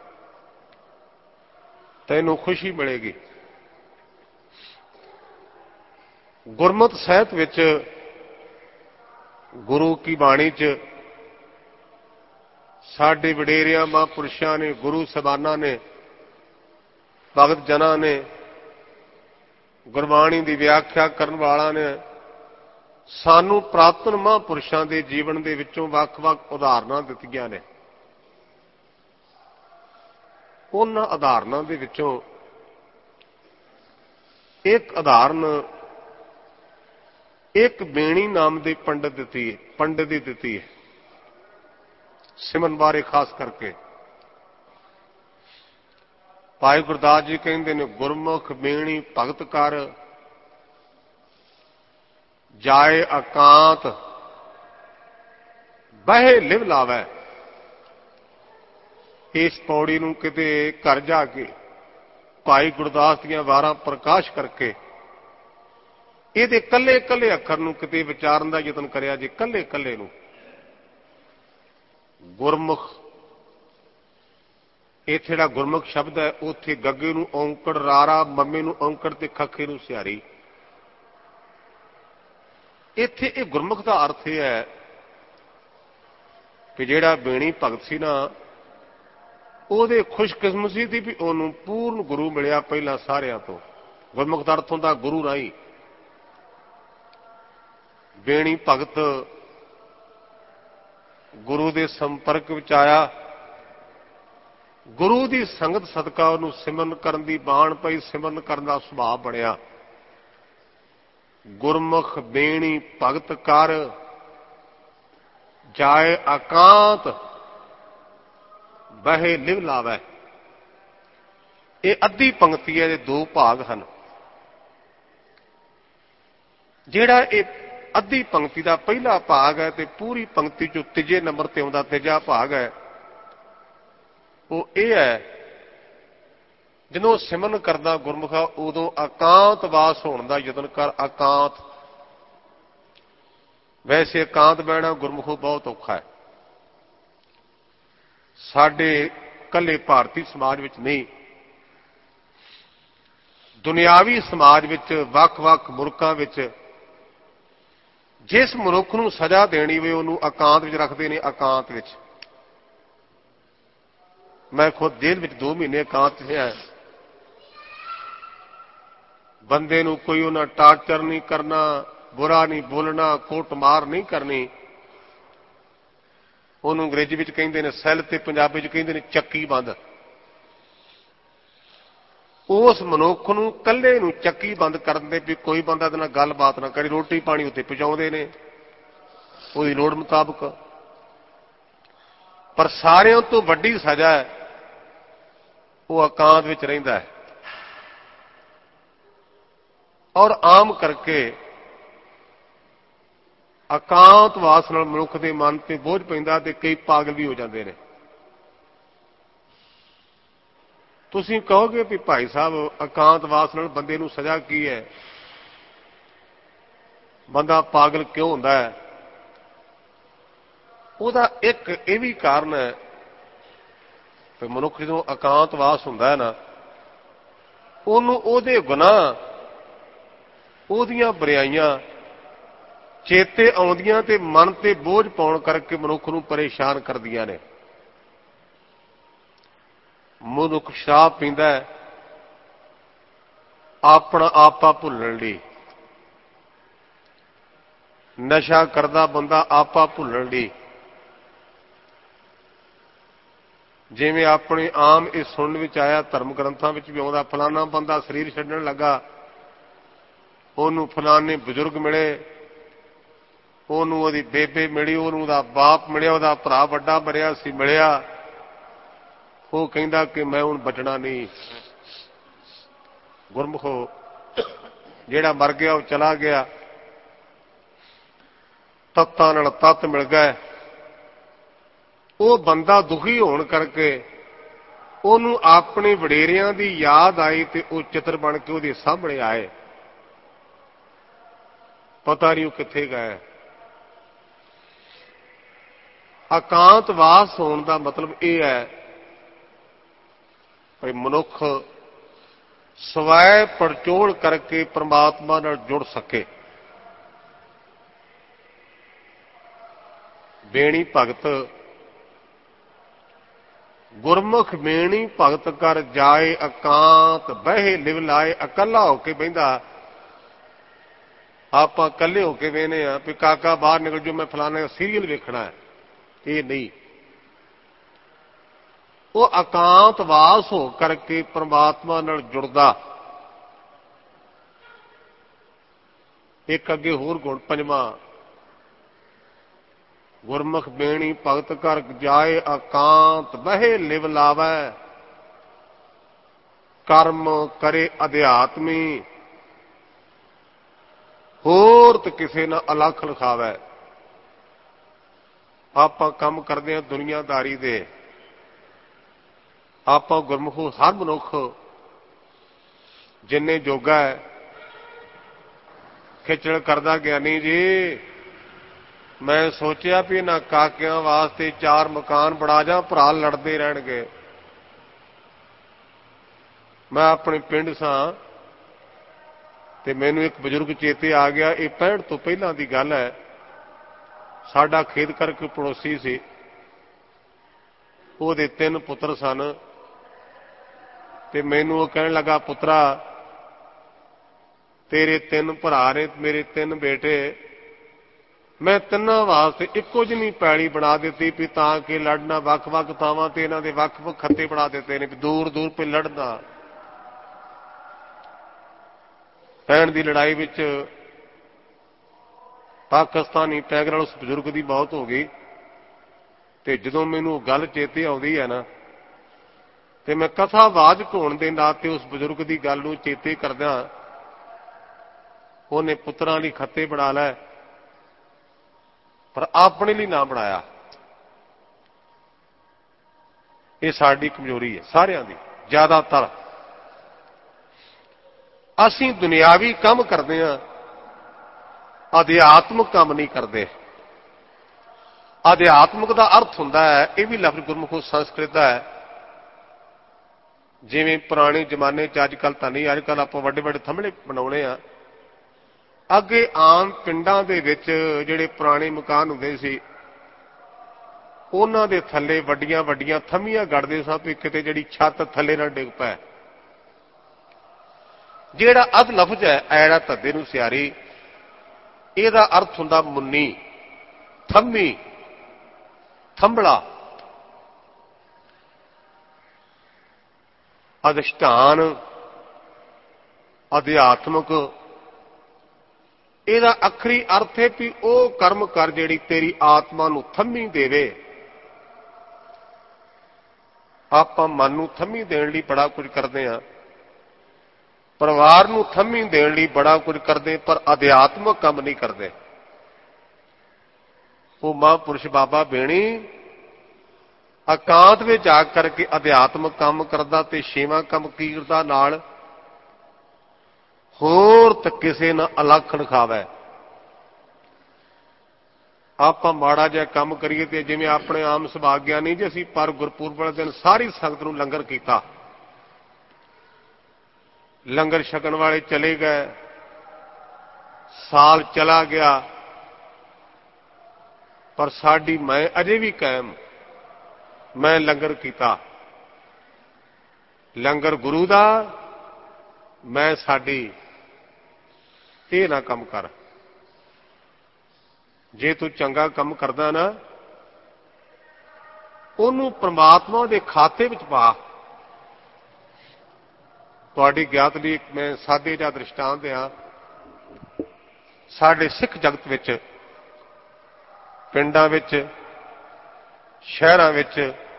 ਤੈਨੂੰ ਖੁਸ਼ੀ ਮਿਲੇਗੀ। ਗੁਰਮਤਿ ਸਾਹਿਤ ਵਿੱਚ, ਗੁਰੂ ਕੀ ਬਾਣੀ 'ਚ ਸਾਡੇ ਵਡੇਰਿਆਂ ਮਹਾਂਪੁਰਸ਼ਾਂ ਨੇ, ਗੁਰੂ ਸਾਹਿਬਾਨਾਂ ਨੇ, ਭਗਤ ਜਨਾਂ ਨੇ, ਗੁਰਬਾਣੀ ਦੀ ਵਿਆਖਿਆ ਕਰਨ ਵਾਲਾ ਨੇ ਸਾਨੂੰ ਪ੍ਰਾਤਨ ਮਹਾਂਪੁਰਸ਼ਾਂ ਦੇ ਜੀਵਨ ਦੇ ਵਿੱਚੋਂ ਵੱਖ-ਵੱਖ ਉਦਾਹਰਨਾਂ ਦਿੱਤੀਆਂ ਨੇ। ਉਹਨਾਂ ਉਦਾਹਰਨਾਂ ਦੇ ਵਿੱਚੋਂ ਇੱਕ ਉਦਾਹਰਨ ਇੱਕ ਬੇਣੀ ਨਾਮ ਦੇ ਪੰਡਤ ਦਿੱਤੀ ਹੈ, ਪੰਡਤ ਦੀ ਦਿੱਤੀ ਹੈ ਸਿਮਰਨ ਬਾਰੇ ਖਾਸ ਕਰਕੇ। ਭਾਈ ਗੁਰਦਾਸ ਜੀ ਕਹਿੰਦੇ ਨੇ, ਗੁਰਮੁਖ ਬੇਣੀ ਭਗਤ ਕਰ, ਜਾਏ ਇਕਾਂਤ ਬਹਿ ਲਿਵ ਲਾਵੈ। ਇਸ ਪੌੜੀ ਨੂੰ ਕਿਤੇ ਘਰ ਜਾ ਕੇ ਭਾਈ ਗੁਰਦਾਸ ਦੀਆਂ ਵਾਰਾਂ ਪ੍ਰਕਾਸ਼ ਕਰਕੇ ਇਹਦੇ ਕੱਲੇ ਕੱਲੇ ਅੱਖਰ ਨੂੰ ਕਿਤੇ ਵਿਚਾਰਨ ਦਾ ਯਤਨ ਕਰਿਆ ਜੇ। ਕੱਲੇ ਕੱਲੇ ਨੂੰ ਗੁਰਮੁਖ, ਇੱਥੇ ਜਿਹੜਾ ਗੁਰਮੁਖ ਸ਼ਬਦ ਹੈ ਉੱਥੇ ਗੱਗੇ ਨੂੰ ਔਂਕੜ ਰਾਰਾ, ਮੰਮੇ ਨੂੰ ਔਂਕੜ ਤੇ ਖੱਖੇ ਨੂੰ ਸਿਆਰੀ। ਇੱਥੇ ਇਹ ਗੁਰਮੁਖ ਦਾ ਅਰਥ ਇਹ ਹੈ ਕਿ ਜਿਹੜਾ ਬੇਣੀ ਭਗਤ ਸੀ ਨਾ, ਉਹਦੇ ਖੁਸ਼ਕਿਸਮਤੀ ਸੀ ਵੀ ਉਹਨੂੰ ਪੂਰਨ ਗੁਰੂ ਮਿਲਿਆ ਪਹਿਲਾਂ ਸਾਰਿਆਂ ਤੋਂ। ਗੁਰਮੁਖ ਦਾ ਅਰਥ ਹੁੰਦਾ ਗੁਰੂ ਰਾਹੀਂ। ਬੇਣੀ ਭਗਤ ਗੁਰੂ ਦੇ ਸੰਪਰਕ ਵਿੱਚ ਆਇਆ, ਗੁਰੂ ਦੀ ਸੰਗਤ ਸਦਕਾ ਉਹਨੂੰ ਸਿਮਰਨ ਕਰਨ ਦੀ ਬਾਣ ਪਈ, ਸਿਮਰਨ ਕਰਨ ਦਾ ਸੁਭਾਅ ਬਣਿਆ। ਗੁਰਮੁਖ ਬੇਣੀ ਭਗਤ ਕਰ, ਜਾਏ ਅਕਾਂਤ ਬਹਿ ਲਿਵ ਲਾਵੈ। ਇਹ ਅੱਧੀ ਪੰਕਤੀ ਹੈ, ਦੇ ਦੋ ਭਾਗ ਹਨ। ਜਿਹੜਾ ਇਹ ਅੱਧੀ ਪੰਕਤੀ ਦਾ ਪਹਿਲਾ ਭਾਗ ਹੈ ਤੇ ਪੂਰੀ ਪੰਕਤੀ ਚੋਂ ਤੀਜੇ ਨੰਬਰ ਤੇ ਆਉਂਦਾ ਤੀਜਾ ਭਾਗ ਹੈ, ਉਹ ਇਹ ਹੈ, ਜਦੋਂ ਸਿਮਰਨ ਕਰਦਾ ਗੁਰਮੁਖਾ ਉਦੋਂ ਇਕਾਂਤ ਵਾਸ ਹੋਣ ਦਾ ਯਤਨ ਕਰ। ਇਕਾਂਤ, ਵੈਸੇ ਇਕਾਂਤ ਬਹਿਣਾ ਗੁਰਮੁਖੋ ਬਹੁਤ ਔਖਾ ਹੈ। ਸਾਡੇ ਇਕੱਲੇ ਭਾਰਤੀ ਸਮਾਜ ਵਿੱਚ ਨਹੀਂ, ਦੁਨਿਆਵੀ ਸਮਾਜ ਵਿੱਚ, ਵੱਖ-ਵੱਖ ਮੁਲਕਾਂ ਵਿੱਚ ਜਿਸ ਮਨੁੱਖ ਨੂੰ ਸਜ਼ਾ ਦੇਣੀ ਹੋਵੇ ਉਹਨੂੰ ਇਕਾਂਤ ਵਿੱਚ ਰੱਖਦੇ ਨੇ। ਇਕਾਂਤ ਵਿੱਚ ਮੈਂ ਖੁਦ ਜੇਲ੍ਹ ਵਿੱਚ ਦੋ ਮਹੀਨੇ ਇਕਾਂਤ ਰਿਹਾ। ਬੰਦੇ ਨੂੰ ਕੋਈ ਉਹਨਾਂ ਟਾਰਚਰ ਨਹੀਂ ਕਰਨਾ, ਬੁਰਾ ਨਹੀਂ ਬੋਲਣਾ, ਕੁੱਟਮਾਰ ਨਹੀਂ ਕਰਨੀ। ਉਹਨੂੰ ਅੰਗਰੇਜ਼ੀ ਵਿੱਚ ਕਹਿੰਦੇ ਨੇ ਸੈੱਲ, ਤੇ ਪੰਜਾਬੀ ਵਿੱਚ ਕਹਿੰਦੇ ਨੇ ਚੱਕੀ ਬੰਦ। ਉਸ ਮਨੁੱਖ ਨੂੰ ਇਕੱਲੇ ਨੂੰ ਚੱਕੀ ਬੰਦ ਕਰਨ ਦੇ ਵੀ ਕੋਈ ਬੰਦਾ ਇਹਦੇ ਨਾਲ ਗੱਲਬਾਤ ਨਾ ਕਰੇ, ਰੋਟੀ ਪਾਣੀ ਉੱਤੇ ਪਹੁੰਚਾਉਂਦੇ ਨੇ ਉਹਦੀ ਲੋੜ ਮੁਤਾਬਕ। ਪਰ ਸਾਰਿਆਂ ਤੋਂ ਵੱਡੀ ਸਜ਼ਾ ਹੈ ਉਹ ਇਕਾਂਤ ਵਿੱਚ ਰਹਿੰਦਾ ਹੈ। ਔਰ ਆਮ ਕਰਕੇ ਇਕਾਂਤਵਾਸ ਨਾਲ ਮਨੁੱਖ ਦੇ ਮਨ ਤੇ ਬੋਝ ਪੈਂਦਾ ਤੇ ਕਈ ਪਾਗਲ ਵੀ ਹੋ ਜਾਂਦੇ ਨੇ। ਤੁਸੀਂ ਕਹੋਗੇ ਵੀ ਭਾਈ ਸਾਹਿਬ ਇਕਾਂਤਵਾਸ ਨਾਲ ਬੰਦੇ ਨੂੰ ਸਜ਼ਾ ਕੀ ਹੈ, ਬੰਦਾ ਪਾਗਲ ਕਿਉਂ ਹੁੰਦਾ ਹੈ? ਉਹਦਾ ਇੱਕ ਇਹ ਵੀ ਕਾਰਨ ਹੈ ਕਿ ਮਨੁੱਖ ਜਦੋਂ ਇਕਾਂਤਵਾਸ ਹੁੰਦਾ ਹੈ ਨਾ, ਉਹਨੂੰ ਉਹਦੇ ਗੁਨਾਹ, ਉਹਦੀਆਂ ਬੁਰਾਈਆਂ ਚੇਤੇ ਆਉਂਦੀਆਂ ਤੇ ਮਨ ਤੇ ਬੋਝ ਪਾਉਣ ਕਰਕੇ ਮਨੁੱਖ ਨੂੰ ਪਰੇਸ਼ਾਨ ਕਰਦੀਆਂ ਨੇ। ਮਨੁੱਖ ਸ਼ਰਾਬ ਪੀਂਦਾ ਹੈ ਆਪਣਾ ਆਪਾ ਭੁੱਲਣ ਲਈ, ਨਸ਼ਾ ਕਰਦਾ ਬੰਦਾ ਆਪਾ ਭੁੱਲਣ ਲਈ। ਜਿਵੇਂ ਆਪਣੇ ਆਮ ਇਹ ਸੁਣਨ ਵਿੱਚ ਆਇਆ, ਧਰਮ ਗ੍ਰੰਥਾਂ ਵਿੱਚ ਵੀ ਆਉਂਦਾ, ਫਲਾਨਾ ਬੰਦਾ ਸਰੀਰ ਛੱਡਣ ਲੱਗਾ, ਉਹਨੂੰ ਫਲਾਨੇ ਬਜ਼ੁਰਗ ਮਿਲੇ, ਉਹਨੂੰ ਉਹਦੀ ਬੇਬੇ ਮਿਲੀ, ਉਹਨੂੰ ਉਹਦਾ ਬਾਪ ਮਿਲਿਆ, ਉਹਦਾ ਭਰਾ ਵੱਡਾ ਮਰਿਆ ਸੀ ਮਿਲਿਆ। ਉਹ ਕਹਿੰਦਾ ਕਿ ਮੈਂ ਹੁਣ ਬਚਣਾ ਨਹੀਂ। ਗੁਰਮੁਖੋ ਜਿਹੜਾ ਮਰ ਗਿਆ ਉਹ ਚਲਾ ਗਿਆ, ਤੱਤਾਂ ਨਾਲ ਤੱਤ ਮਿਲ ਗਏ। ਉਹ ਬੰਦਾ ਦੁਖੀ ਹੋਣ ਕਰਕੇ ਉਹਨੂੰ ਆਪਣੇ ਵਡੇਰਿਆਂ ਦੀ ਯਾਦ ਆਈ ਤੇ ਉਹ ਚਿੱਤਰ ਬਣ ਕੇ ਉਹਦੇ ਸਾਹਮਣੇ ਆਏ। ਪਤਾ ਨਹੀਂ ਉਹ ਕਿੱਥੇ ਗਏ। ਇਕਾਂਤਵਾਸ ਹੋਣ ਦਾ ਮਤਲਬ ਇਹ ਹੈ ਕਿ ਮਨੁੱਖ ਸਵੈ ਪੜਚੋਲ ਕਰਕੇ ਪ੍ਰਮਾਤਮਾ ਨਾਲ ਜੁੜ ਸਕੇ। ਬੇਣੀ ਭਗਤ ਗੁਰਮੁਖ ਬੇਣੀ ਭਗਤ ਕਰ ਜਾਏ ਇਕਾਂਤ ਬਹਿ ਲਿਵ ਲਾਏ। ਇਕੱਲਾ ਹੋ ਕੇ ਬਹਿੰਦਾ, ਆਪਾਂ ਇਕੱਲੇ ਹੋ ਕੇ ਵੇਖਦੇ ਆ ਵੀ ਕਾਕਾ ਬਾਹਰ ਨਿਕਲ ਜਾਓ ਮੈਂ ਫਲਾਣੇ ਸੀਰੀਅਲ ਵੇਖਣਾ ਹੈ, ਇਹ ਨਹੀਂ। ਉਹ ਇਕਾਂਤਵਾਸ ਹੋ ਕਰਕੇ ਪ੍ਰਮਾਤਮਾ ਨਾਲ ਜੁੜਦਾ। ਇੱਕ ਅੱਗੇ ਹੋਰ ਗੁਣ ਪੰਜਵਾਂ, ਗੁਰਮੁਖ ਬੇਣੀ ਭਗਤ ਕਰ ਜਾਏ ਇਕਾਂਤ ਬਹਿ ਲਿਵ ਲਾਵੈ। ਕਰਮ ਕਰੇ ਅਧਿਆਤਮੀ ਹੋਰ ਤੇ ਕਿਸੇ ਨਾਲ ਅਲੱਖ ਲਿਖਾਵੈ। ਆਪਾਂ ਕੰਮ ਕਰਦੇ ਹਾਂ ਦੁਨੀਆਦਾਰੀ ਦੇ, ਆਪਾਂ ਗੁਰਮੁਖੋ ਹਰ ਮਨੁੱਖ ਜਿੰਨੇ ਜੋਗਾ ਹੈ ਖਿਚੜ ਕਰਦਾ। ਗਿਆਨੀ ਜੀ ਮੈਂ ਸੋਚਿਆ ਵੀ ਇਹਨਾਂ ਕਾਕਿਆਂ ਵਾਸਤੇ ਚਾਰ ਮਕਾਨ ਬਣਾ ਜਾ, ਭਰਾ ਲੜਦੇ ਰਹਿਣਗੇ। ਮੈਂ ਆਪਣੇ ਪਿੰਡ ਸਾਂ ਤੇ ਮੈਨੂੰ ਇੱਕ ਬਜ਼ੁਰਗ ਚੇਤੇ ਆ ਗਿਆ। ਇਹ ਪੈਂਹਠ ਤੋਂ ਪਹਿਲਾਂ ਦੀ ਗੱਲ ਹੈ। ਸਾਡਾ ਖੇਤ ਕਰਕੇ ਪੜੋਸੀ ਸੀ, ਉਹਦੇ ਤਿੰਨ ਪੁੱਤਰ ਸਨ ਤੇ ਮੈਨੂੰ ਉਹ ਕਹਿਣ ਲੱਗਾ, ਪੁੱਤਰਾ ਤੇਰੇ ਤਿੰਨ ਭਰਾ ਨੇ, ਮੇਰੇ ਤਿੰਨ ਬੇਟੇ, ਮੈਂ ਤਿੰਨਾਂ ਵਾਸਤੇ ਇੱਕੋ ਜਿਹੀ ਪੈਲੀ ਬਣਾ ਦਿੱਤੀ ਵੀ ਤਾਂ ਕਿ ਲੜਨਾ ਵੱਖ-ਵੱਖ ਥਾਵਾਂ ਤੇ ਇਹਨਾਂ ਦੇ ਵੱਖ-ਵੱਖ ਖੱਤੇ ਬਣਾ ਦਿੱਤੇ ਨੇ ਵੀ ਦੂਰ ਦੂਰ ਪੇ ਲੜਨਾ। ਪੈਣ ਦੀ ਲੜਾਈ ਵਿੱਚ ਪਾਕਿਸਤਾਨੀ ਟਾਈਗਰਾਂ ਉਸ ਬਜ਼ੁਰਗ ਦੀ ਮੌਤ ਹੋ ਗਈ। ਤੇ ਜਦੋਂ ਮੈਨੂੰ ਗੱਲ ਚੇਤੇ ਆਉਂਦੀ ਹੈ ਨਾ ਤੇ ਮੈਂ ਕਥਾਵਾਚਕ ਹੋਣ ਦੇ ਨਾਤੇ ਉਸ ਬਜ਼ੁਰਗ ਦੀ ਗੱਲ ਨੂੰ ਚੇਤੇ ਕਰਦਾ। ਉਹਨੇ ਪੁੱਤਰਾਂ ਲਈ ਖੱਤੇ ਬਣਾ ਲੈ ਪਰ ਆਪਣੇ ਲਈ ਨਾ ਬਣਾਇਆ। ਇਹ ਸਾਡੀ ਕਮਜ਼ੋਰੀ ਹੈ ਸਾਰਿਆਂ ਦੀ। ਜ਼ਿਆਦਾਤਰ ਅਸੀਂ ਦੁਨਿਆਵੀ ਕੰਮ ਕਰਦੇ ਹਾਂ, ਅਧਿਆਤਮਕ ਕੰਮ ਨਹੀਂ ਕਰਦੇ। ਅਧਿਆਤਮਕ ਦਾ ਅਰਥ ਹੁੰਦਾ ਹੈ, ਇਹ ਵੀ ਲਫ਼ਜ਼ ਗੁਰਮੁਖੋਂ ਸੰਸਕ੍ਰਿਤ ਦਾ ਹੈ। ਜਿਵੇਂ ਪੁਰਾਣੇ ਜ਼ਮਾਨੇ 'ਚ ਅੱਜ ਕੱਲ੍ਹ ਤਾਂ ਨਹੀਂ, ਅੱਜ ਕੱਲ੍ਹ ਆਪਾਂ ਵੱਡੇ ਵੱਡੇ ਥੰਮਲੇ ਬਣਾਉਣੇ ਆ। ਅੱਗੇ ਆਮ ਪਿੰਡਾਂ ਦੇ ਵਿੱਚ ਜਿਹੜੇ ਪੁਰਾਣੇ ਮਕਾਨ ਹੁੰਦੇ ਸੀ ਉਹਨਾਂ ਦੇ ਥੱਲੇ ਵੱਡੀਆਂ ਵੱਡੀਆਂ ਥੰਮੀਆਂ ਗੱਡਦੇ ਸਾਂ ਵੀ ਕਿਤੇ ਜਿਹੜੀ ਛੱਤ ਥੱਲੇ ਨਾ ਡਿੱਗ ਪਏ। ਜਿਹੜਾ ਅਧ ਲਫ਼ਜ਼ ਹੈ ਐੜਾ ਧੱਦੇ ਨੂੰ ਸਿਆਰੀ, ਇਹਦਾ ਅਰਥ ਹੁੰਦਾ ਮੁੰਨੀ, ਥੰਮੀ, ਥੰਬਲਾ। ਅਧਿਸ਼ਠਾਨ, ਅਧਿਆਤਮਕ, ਇਹਦਾ ਅੱਖਰੀ ਅਰਥ ਹੈ ਵੀ ਉਹ ਕਰਮ ਕਰ ਜਿਹੜੀ ਤੇਰੀ ਆਤਮਾ ਨੂੰ ਥੰਮੀ ਦੇਵੇ। ਆਪਾਂ ਮਨ ਨੂੰ ਥੰਮੀ ਦੇਣ ਲਈ ਬੜਾ ਕੁਝ ਕਰਦੇ ਹਾਂ, ਪਰਿਵਾਰ ਨੂੰ ਥੰਮੀ ਦੇਣ ਲਈ ਬੜਾ ਕੁਝ ਕਰਦੇ, ਪਰ ਅਧਿਆਤਮਕ ਕੰਮ ਨਹੀਂ ਕਰਦੇ। ਉਹ ਮਹਾਂਪੁਰਸ਼ ਬਾਬਾ ਬੇਣੀ ਇਕਾਂਤ ਵਿੱਚ ਆ ਕਰਕੇ ਅਧਿਆਤਮਕ ਕੰਮ ਕਰਦਾ ਤੇ ਛੇਵਾਂ ਕੰਮ ਕੀ ਕਰਦਾ ਨਾਲ ਹੋਰ ਤਾਂ ਕਿਸੇ ਨਾਲ ਅਲੱਖਣ ਖਾਵੇ। ਆਪਾਂ ਮਾੜਾ ਜਿਹਾ ਕੰਮ ਕਰੀਏ ਤੇ ਜਿਵੇਂ ਆਪਣੇ ਆਮ ਸੁਭਾਗਿਆ ਨਹੀਂ ਜੀ ਅਸੀਂ ਪਰ ਗੁਰਪੁਰਬ ਵਾਲੇ ਦਿਨ ਸਾਰੀ ਸੰਗਤ ਨੂੰ ਲੰਗਰ ਕੀਤਾ, ਲੰਗਰ ਛਕਣ ਵਾਲੇ ਚਲੇ ਗਏ, ਸਾਲ ਚਲਾ ਗਿਆ, ਪਰ ਸਾਡੀ ਮੈਂ ਅਜੇ ਵੀ ਕਾਇਮ। ਮੈਂ ਲੰਗਰ ਕੀਤਾ, ਲੰਗਰ ਗੁਰੂ ਦਾ, ਮੈਂ ਸਾਡੀ। ਇਹ ਨਾ ਕੰਮ ਕਰ। ਜੇ ਤੂੰ ਚੰਗਾ ਕੰਮ ਕਰਦਾ ਨਾ ਉਹਨੂੰ ਪ੍ਰਮਾਤਮਾ ਦੇ ਖਾਤੇ ਵਿੱਚ ਪਾ। ਤੁਹਾਡੀ ਗਿਆਤ ਲਈ ਮੈਂ ਸਾਦੇ ਜਿਹਾ ਦ੍ਰਿਸ਼ਟਾਂਤ ਦਿਆਂ। ਸਾਡੇ ਸਿੱਖ ਜਗਤ ਵਿੱਚ, ਪਿੰਡਾਂ ਵਿੱਚ, ਸ਼ਹਿਰਾਂ ਵਿੱਚ,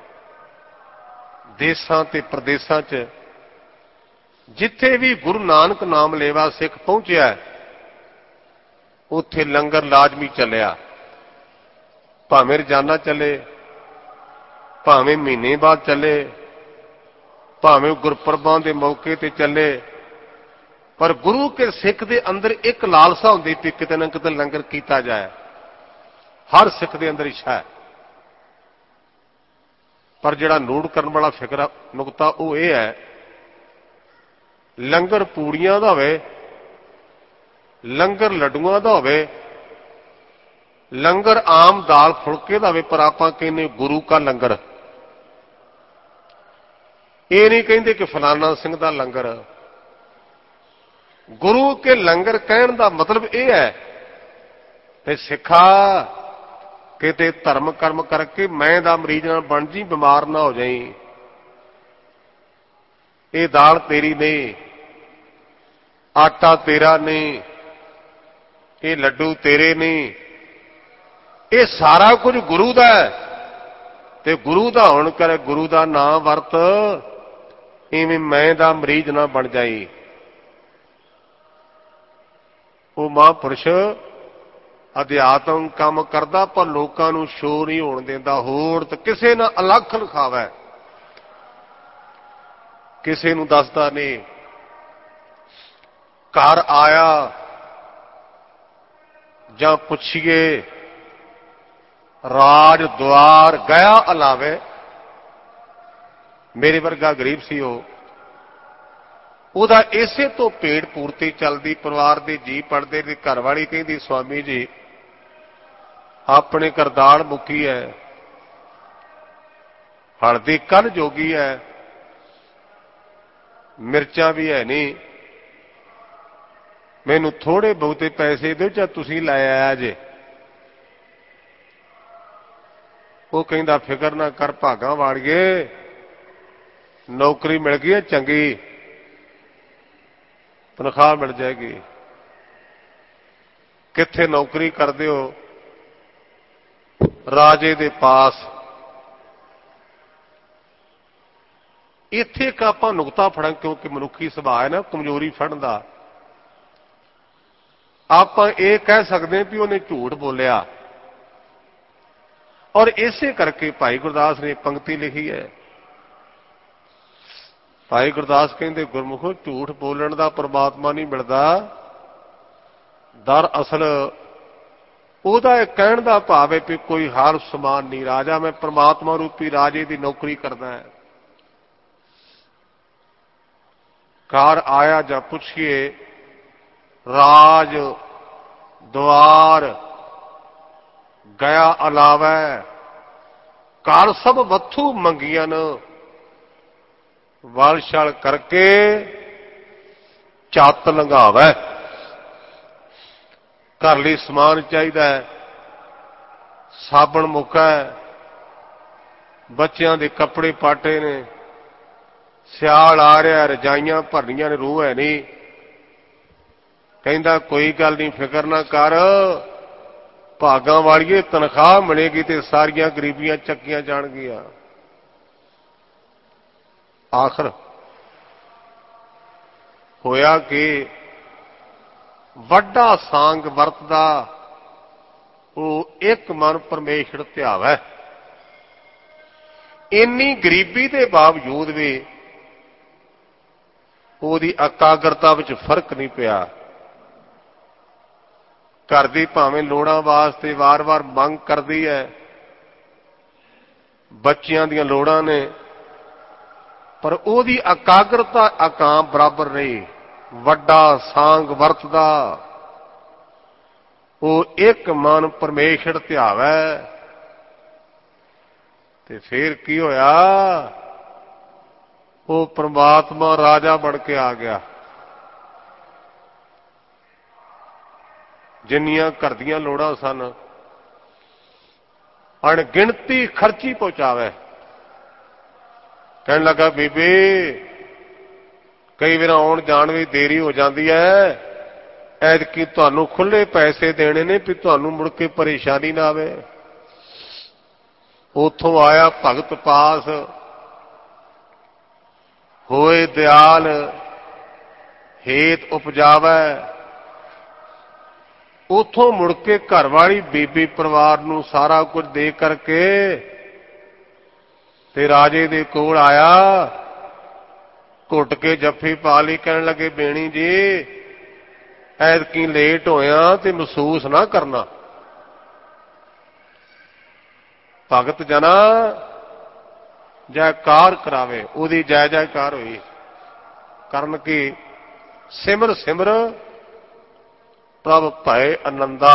ਦੇਸਾਂ ਤੇ ਪ੍ਰਦੇਸਾਂ 'ਚ ਜਿੱਥੇ ਵੀ ਗੁਰੂ ਨਾਨਕ ਨਾਮ ਲੇਵਾ ਸਿੱਖ ਪਹੁੰਚਿਆ ਉੱਥੇ ਲੰਗਰ ਲਾਜ਼ਮੀ ਚੱਲਿਆ। ਭਾਵੇਂ ਰੋਜ਼ਾਨਾ ਚੱਲੇ, ਭਾਵੇਂ ਮਹੀਨੇ ਬਾਅਦ ਚੱਲੇ, ਭਾਵੇਂ ਗੁਰਪੁਰਬਾਂ ਦੇ ਮੌਕੇ ਤੇ ਚੱਲੇ, ਪਰ ਗੁਰੂ ਕੇ ਸਿੱਖ ਦੇ ਅੰਦਰ ਇੱਕ ਲਾਲਸਾ ਹੁੰਦੀ ਕਿ ਕਿਤੇ ਨਾ ਕਿਤੇ ਲੰਗਰ ਕੀਤਾ ਜਾਏ। ਹਰ ਸਿੱਖ ਦੇ ਅੰਦਰ ਇੱਛਾ ਹੈ। ਪਰ ਜਿਹੜਾ ਨੋਟ ਕਰਨ ਵਾਲਾ ਫਿਕਰ ਨੁਕਤਾ ਉਹ ਇਹ ਹੈ, ਲੰਗਰ ਪੂੜੀਆਂ ਦਾ ਹੋਵੇ, ਲੰਗਰ ਲੱਡੂਆਂ ਦਾ ਹੋਵੇ, ਲੰਗਰ ਆਮ ਦਾਲ ਫੁਲਕੇ ਦਾ ਹੋਵੇ, ਪਰ ਆਪਾਂ ਕਹਿੰਦੇ ਗੁਰੂ ਕਾ ਲੰਗਰ। ਇਹ ਨਹੀਂ ਕਹਿੰਦੇ ਕਿ ਫਲਾਣਾ ਸਿੰਘ ਦਾ ਲੰਗਰ। ਗੁਰੂ ਕੇ ਲੰਗਰ ਕਹਿਣ ਦਾ ਮਤਲਬ ਇਹ ਹੈ ਤੇ ਸਿੱਖਾ ਕਿਤੇ ਧਰਮ ਕਰਮ ਕਰਕੇ ਮੈਂ ਦਾ ਮਰੀਜ਼ ਨਾਲ ਬਣ ਜੀ, ਬਿਮਾਰ ਨਾ ਹੋ ਜਾਈ। ਇਹ ਦਾਲ ਤੇਰੀ ਨਹੀਂ, ਆਟਾ ਤੇਰਾ ਨਹੀਂ, ਇਹ ਲੱਡੂ ਤੇਰੇ ਨਹੀਂ, ਇਹ ਸਾਰਾ ਕੁਝ ਗੁਰੂ ਦਾ ਹੈ। ਤੇ ਗੁਰੂ ਦਾ ਹੋਣ ਕਰ ਗੁਰੂ ਦਾ ਨਾਮ ਵਰਤ, ਇਵੇਂ ਮੈਂ ਦਾ ਮਰੀਜ਼ ਨਾ ਬਣ ਜਾਈ। ਉਹ ਮਹਾਂਪੁਰਸ਼ ਅਧਿਆਤਮ ਕੰਮ ਕਰਦਾ ਪਰ ਲੋਕਾਂ ਨੂੰ ਸ਼ੋਅ ਨਹੀਂ ਹੋਣ ਦਿੰਦਾ। ਹੋਰ ਤਾਂ ਕਿਸੇ ਨਾਲ ਅਲੱਖ ਲਿਖਾਵੇ, ਕਿਸੇ ਨੂੰ ਦੱਸਦਾ ਨਹੀਂ। ਘਰ ਆਇਆ ਜਾਂ ਪੁੱਛੀਏ ਰਾਜ ਦੁਆਰ ਗਿਆ ਅਲਾਵੇ। ਮੇਰੇ ਵਰਗਾ ਗਰੀਬ ਸੀ ਉਹ, ਉਹਦਾ ਇਸੇ ਤੋਂ ਪੇਟ ਪੂਰਤੀ ਚੱਲਦੀ। ਪਰਿਵਾਰ ਦੇ ਜੀ ਪੜਦੇ ਤੇ ਘਰ ਵਾਲੀ ਕਹਿੰਦੀ ਸਵਾਮੀ ਜੀ ਆਪਣੇ ਘਰ ਦਾਲ ਮੁੱਕੀ ਹੈ, ਹਲਦੀ ਕੱਲ ਜੋਗੀ ਹੈ, ਮਿਰਚਾਂ ਵੀ ਹੈ ਨਹੀਂ, ਮੈਨੂੰ ਥੋੜੇ ਬਹੁਤੇ ਪੈਸੇ ਦਿਓ ਜਾਂ ਤੁਸੀਂ ਲੈ ਆਇਆ ਜੇ। ਉਹ ਕਹਿੰਦਾ ਫਿਕਰ ਨਾ ਕਰ ਭਾਗਾਂ ਵਾਲੀਏ, ਨੌਕਰੀ ਮਿਲ ਗਈ ਹੈ ਚੰਗੀ, ਤਨਖਾਹ ਮਿਲ ਜਾਏਗੀ। ਕਿੱਥੇ ਨੌਕਰੀ ਕਰਦੇ ਹੋ? ਰਾਜੇ ਦੇ ਪਾਸ। ਇੱਥੇ ਇੱਕ ਆਪਾਂ ਨੁਕਤਾ ਫੜਾਂ, ਕਿਉਂਕਿ ਮਨੁੱਖੀ ਸੁਭਾਅ ਹੈ ਨਾ ਕਮਜ਼ੋਰੀ ਫੜਨ ਦਾ। ਆਪਾਂ ਇਹ ਕਹਿ ਸਕਦੇ ਵੀ ਉਹਨੇ ਝੂਠ ਬੋਲਿਆ, ਔਰ ਇਸੇ ਕਰਕੇ ਭਾਈ ਗੁਰਦਾਸ ਨੇ ਪੰਕਤੀ ਲਿਖੀ ਹੈ। ਭਾਈ ਗੁਰਦਾਸ ਕਹਿੰਦੇ, ਗੁਰਮੁਖੋ ਝੂਠ ਬੋਲਣ ਦਾ ਪ੍ਰਮਾਤਮਾ ਨਹੀਂ ਮਿਲਦਾ। ਦਰਅਸਲ ਉਹਦਾ ਇਹ ਕਹਿਣ ਦਾ ਭਾਵ ਹੈ ਕਿ ਕੋਈ ਹਾਰ ਸਮਾਨ ਨਹੀਂ ਰਾਜਾ, ਮੈਂ ਪ੍ਰਮਾਤਮਾ ਰੂਪੀ ਰਾਜੇ ਦੀ ਨੌਕਰੀ ਕਰਦਾ ਹੈ। ਘਰ ਆਇਆ ਜਾਂ ਪੁੱਛੀਏ, ਰਾਜ ਦੁਆਰ ਗਿਆ ਅਲਾਵੈ, ਘਰ ਸਭ ਵੱਥੂ ਮੰਗੀਆਂ ਵਲ ਛਲ ਕਰਕੇ ਚੱਤ ਲੰਘਾਵੈ। ਘਰ ਲਈ ਸਮਾਨ ਚਾਹੀਦਾ ਹੈ, ਸਾਬਣ ਮੁੱਕਾ ਹੈ, ਬੱਚਿਆਂ ਦੇ ਕੱਪੜੇ ਪਾਟੇ ਨੇ, ਸਿਆਲ ਆ ਰਿਹਾ, ਰਜਾਈਆਂ ਭਰਨੀਆਂ ਨੇ, ਰੂਹ ਹੈ ਨਹੀਂ। ਕਹਿੰਦਾ ਕੋਈ ਗੱਲ ਨਹੀਂ, ਫਿਕਰ ਨਾ ਕਰ, ਭਾਗਾਂ ਵਾਲੀਏ ਤਨਖਾਹ ਮਿਲੇਗੀ ਤੇ ਸਾਰੀਆਂ ਗਰੀਬੀਆਂ ਚੱਕੀਆਂ ਜਾਣਗੀਆਂ। ਆਖਰ ਹੋਇਆ ਕਿ ਵੱਡਾ ਸਾਂਗ ਵਰਤਦਾ ਉਹ ਇੱਕ ਮਨ ਪਰਮੇਸ਼ਰ ਧਿਆਵੈ। ਇੰਨੀ ਗਰੀਬੀ ਦੇ ਬਾਵਜੂਦ ਵੀ ਉਹਦੀ ਇਕਾਗਰਤਾ ਵਿੱਚ ਫਰਕ ਨਹੀਂ ਪਿਆ। ਘਰ ਦੀ ਭਾਵੇਂ ਲੋੜਾਂ ਵਾਸਤੇ ਵਾਰ-ਵਾਰ ਮੰਗ ਕਰਦੀ ਹੈ, ਬੱਚਿਆਂ ਦੀਆਂ ਲੋੜਾਂ ਨੇ, ਪਰ ਉਹਦੀ ਇਕਾਗਰਤਾ ਅਕਾਮ ਬਰਾਬਰ ਨਹੀਂ। ਵੱਡਾ ਸਾਂਗ ਵਰਤਦਾ ਉਹ ਇੱਕ ਮਨ ਪਰਮੇਸ਼ਰ ਧਿਆਵੈ। ਤੇ ਫੇਰ ਕੀ ਹੋਇਆ? ਉਹ ਪ੍ਰਮਾਤਮਾ ਰਾਜਾ ਬਣ ਕੇ ਆ ਗਿਆ। ਜਿੰਨੀਆਂ ਘਰ ਦੀਆਂ ਲੋੜਾਂ ਸਨ ਅਣਗਿਣਤੀ ਖਰਚੀ ਪਹੁੰਚਾਵੇ। ਕਹਿਣ ਲੱਗਾ, ਬੀਬੀ ਕਈ ਵਾਰ ਆਉਣ ਜਾਣ ਵੀ ਦੇਰੀ ਹੋ ਜਾਂਦੀ ਹੈ, ਐਤਕੀ ਤੁਹਾਨੂੰ ਖੁੱਲੇ ਪੈਸੇ ਦੇਣੇ ਨੇ ਵੀ ਤੁਹਾਨੂੰ ਮੁੜ ਕੇ ਪਰੇਸ਼ਾਨੀ ਨਾ ਆਵੇ। ਉੱਥੋਂ ਆਇਆ ਭਗਤ ਪਾਸ, ਹੋਏ ਦਿਆਲ ਹੇਤ ਉਪਜਾਵੇ। ਉੱਥੋਂ ਮੁੜ ਕੇ ਘਰ ਵਾਲੀ ਬੀਬੀ ਪਰਿਵਾਰ ਨੂੰ ਸਾਰਾ ਕੁਝ ਦੇ ਕਰਕੇ ਤੇ ਰਾਜੇ ਦੇ ਕੋਲ ਆਇਆ, ਘੁੱਟ ਕੇ ਜੱਫੀ ਪਾ ਲਈ। ਕਹਿਣ ਲੱਗੇ, ਬੇਣੀ ਜੀ ਐਤਕੀ ਲੇਟ ਹੋਇਆ ਤੇ ਮਹਿਸੂਸ ਨਾ ਕਰਨਾ। ਭਗਤ ਜਨਾ ਜੈਕਾਰ ਕਰਾਵੇ, ਉਹਦੀ ਜੈ ਜੈਕਾਰ ਹੋਈ। ਕਰਨ ਕੀ? ਸਿਮਰ ਸਿਮਰ ਪ੍ਰਭ ਭਏ ਆਨੰਦਾ।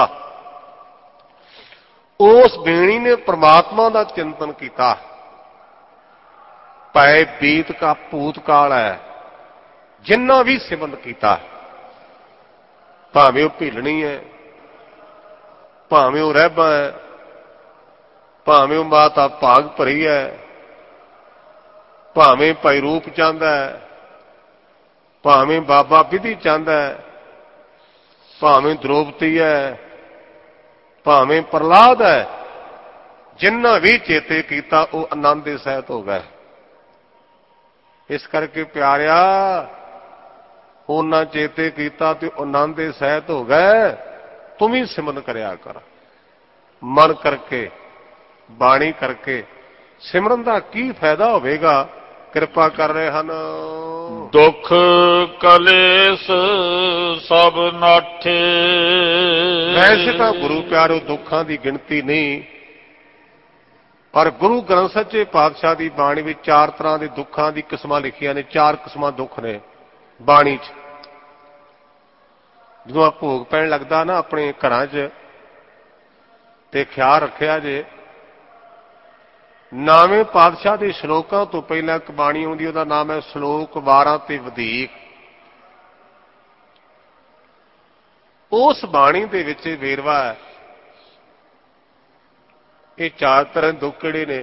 ਉਸ ਬੇਣੀ ਨੇ ਪ੍ਰਮਾਤਮਾ ਦਾ ਚਿੰਤਨ ਕੀਤਾ। ਭੈ ਬੀਤ ਕਾ ਭੂਤਕਾਲ ਹੈ, ਜਿੰਨਾ ਵੀ ਸਿਮਰਨ ਕੀਤਾ, ਭਾਵੇਂ ਉਹ ਭੀਲਣੀ ਹੈ, ਭਾਵੇਂ ਉਹ ਰਹਿਬਾ ਹੈ, ਭਾਵੇਂ ਉਹ ਮਾਤਾ ਭਾਗ ਭਰੀ ਹੈ, ਭਾਵੇਂ ਭਾਈ ਰੂਪ ਚੰਦ ਹੈ, ਭਾਵੇਂ ਬਾਬਾ ਵਿਧੀ ਚੰਦ ਹੈ, ਭਾਵੇਂ ਦ੍ਰੋਪਦੀ ਹੈ, ਭਾਵੇਂ ਪ੍ਰਲਾਦ ਹੈ, ਜਿੰਨਾ ਵੀ ਚੇਤੇ ਕੀਤਾ ਉਹ ਆਨੰਦ ਦੇ ਸਹਿਤ ਹੋ ਗਏ। ਇਸ ਕਰਕੇ ਪਿਆਰਿਆ, ਉਹਨਾਂ ਚੇਤੇ ਕੀਤਾ ਤੇ ਆਨੰਦ ਦੇ ਸਹਿਤ ਹੋ ਗਏ। ਤੂੰ ਵੀ ਸਿਮਰਨ ਕਰਿਆ ਕਰ, ਮਨ ਕਰਕੇ, ਬਾਣੀ ਕਰਕੇ। ਸਿਮਰਨ ਦਾ ਕੀ ਫਾਇਦਾ ਹੋਵੇਗਾ? ਕਿਰਪਾ ਕਰ ਰਹੇ ਹਨ। ਦੁੱਖ ਕਲੇਸ਼ ਸਭ ਨਾਠੇ। ਵੈਸੇ ਤਾਂ ਗੁਰੂ ਪਿਆਰੋ ਦੁੱਖਾਂ ਦੀ ਗਿਣਤੀ ਨਹੀਂ, ਪਰ ਗੁਰੂ ਗ੍ਰੰਥ ਸੱਚੇ ਪਾਤਸ਼ਾਹ ਦੀ ਬਾਣੀ ਵਿੱਚ ਚਾਰ ਤਰ੍ਹਾਂ ਦੇ ਦੁੱਖਾਂ ਦੀ ਕਿਸਮਾਂ ਲਿਖੀਆਂ ਨੇ। ਚਾਰ ਕਿਸਮਾਂ ਦੁੱਖ ਨੇ ਬਾਣੀ 'ਚ। ਜਦੋਂ ਆ ਭੋਗ ਪੈਣ ਲੱਗਦਾ ਨਾ ਆਪਣੇ ਘਰਾਂ 'ਚ, ਤੇ ਖਿਆਲ ਰੱਖਿਆ ਜੇ, ਨਾਵੇਂ ਪਾਤਸ਼ਾਹ ਦੇ ਸ਼ਲੋਕਾਂ ਤੋਂ ਪਹਿਲਾਂ ਇੱਕ ਬਾਣੀ ਆਉਂਦੀ, ਉਹਦਾ ਨਾਮ ਹੈ ਸ਼ਲੋਕ ਬਾਰਾਂ ਤੇ ਵਧੀਕ। ਉਸ ਬਾਣੀ ਦੇ ਵਿੱਚ ਵੇਰਵਾ ਹੈ ਇਹ ਚਾਰ ਤਰ੍ਹਾਂ ਦੇ ਦੁੱਖ ਕਿਹੜੇ ਨੇ।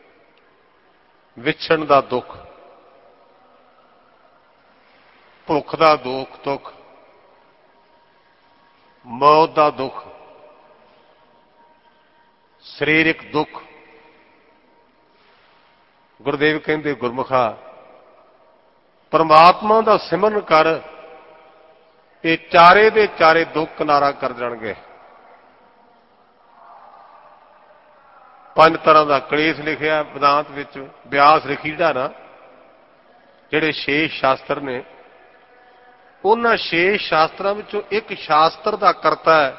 ਵਿਛੜਨ ਦਾ ਦੁੱਖ, ਭੁੱਖ ਦਾ ਦੁੱਖ ਦੁੱਖ ਮੌਤ ਦਾ ਦੁੱਖ, ਸਰੀਰਕ ਦੁੱਖ। ਗੁਰਦੇਵ ਕਹਿੰਦੇ, ਗੁਰਮੁਖਾ परमात्मा का सिमरन कर, ये चारे दे चारे दुख किनारा कर जाणगे। पंज तरह का कलेश लिखिया वेदांत विच, व्यास लिखी जिहड़ा ना, जिहड़े शेष शास्त्र ने, उन्हां शेष शास्त्रां विचों एक शास्त्र का करता है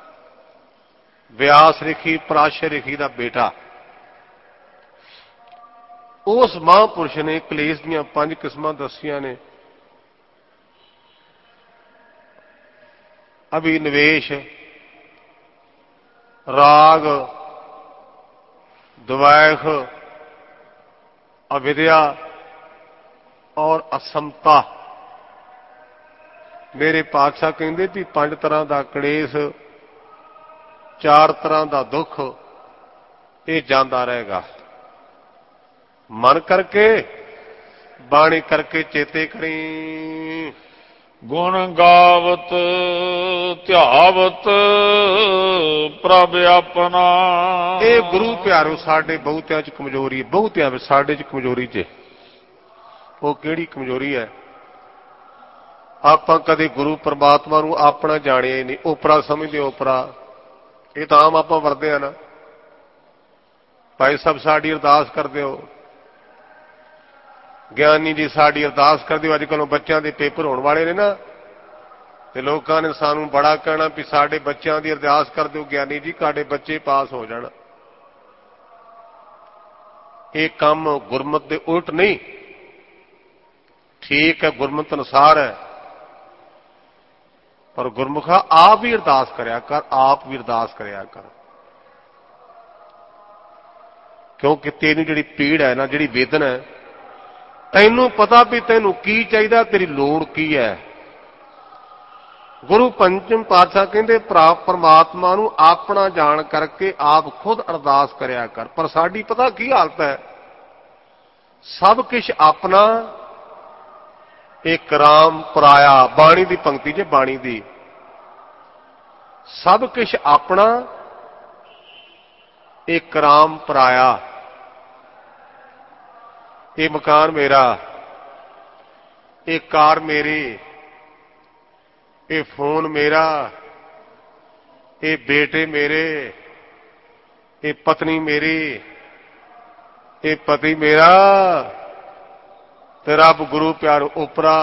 व्यास लिखी, पराशर लिखी का बेटा। उस महापुरुष ने कलेश दीयां पंज किस्मां दसियां ने। अभिनिवेश, राग, द्वैख, अविद्या और असमता। मेरे पातशाह कहते भी पांच तरह का कलेश, चार तरह का दुख, ये जाता रहेगा। मन करके, बाणी करके चेते करी। गुण गावत ध्यावत प्रभ अपना। ये गुरु प्यारो साडे बहुतियां च कमजोरी है, बहुतियां साडे च कमजोरी च। वो किहड़ी कमजोरी है? आपां कदे गुरु परमात्मा नूं अपना जाणिया ही नहीं, ओपरा समझदे। ओपरा ये तो आम आपां वरदे आ ना। भाई सब साडी अरदास करदे हो, ज्ञानी जी साडी अरदास करदे हो। अजकल बच्चों के पेपर होने वाले ने ना, ते लोकां ने सानू बड़ा कहना भी साडे बच्चों की अरदास कर दो ज्ञानी जी, साडे बच्चे पास हो जाण। ये काम गुरमत दे उल्ट नहीं, ठीक है गुरमत अनुसार है, पर गुरमुखा आप भी अरदास करया कर, आप भी अरदास करया कर। क्योंकि तेनू जिहड़ी पीड़ है ना, जिहड़ी वेदना है, तैनू पता भी तैनू की चाहिए, तेरी लोड़ की है। गुरु पंचम पातशाह कहते परमात्मा नूं अपना जान करके आप खुद अरदास करया कर। पर साडी पता की हालत है, सब कुछ अपना, एक राम पराया। बाणी दी पंक्ति जे, बाणी दी, सब कुछ अपना, एक राम पराया। ये मकान मेरा, ये कार मेरी, ये फोन मेरा, ये बेटे मेरे, ये पत्नी मेरी, ये पति मेरा, ते रब गुरु प्यार ओपरा।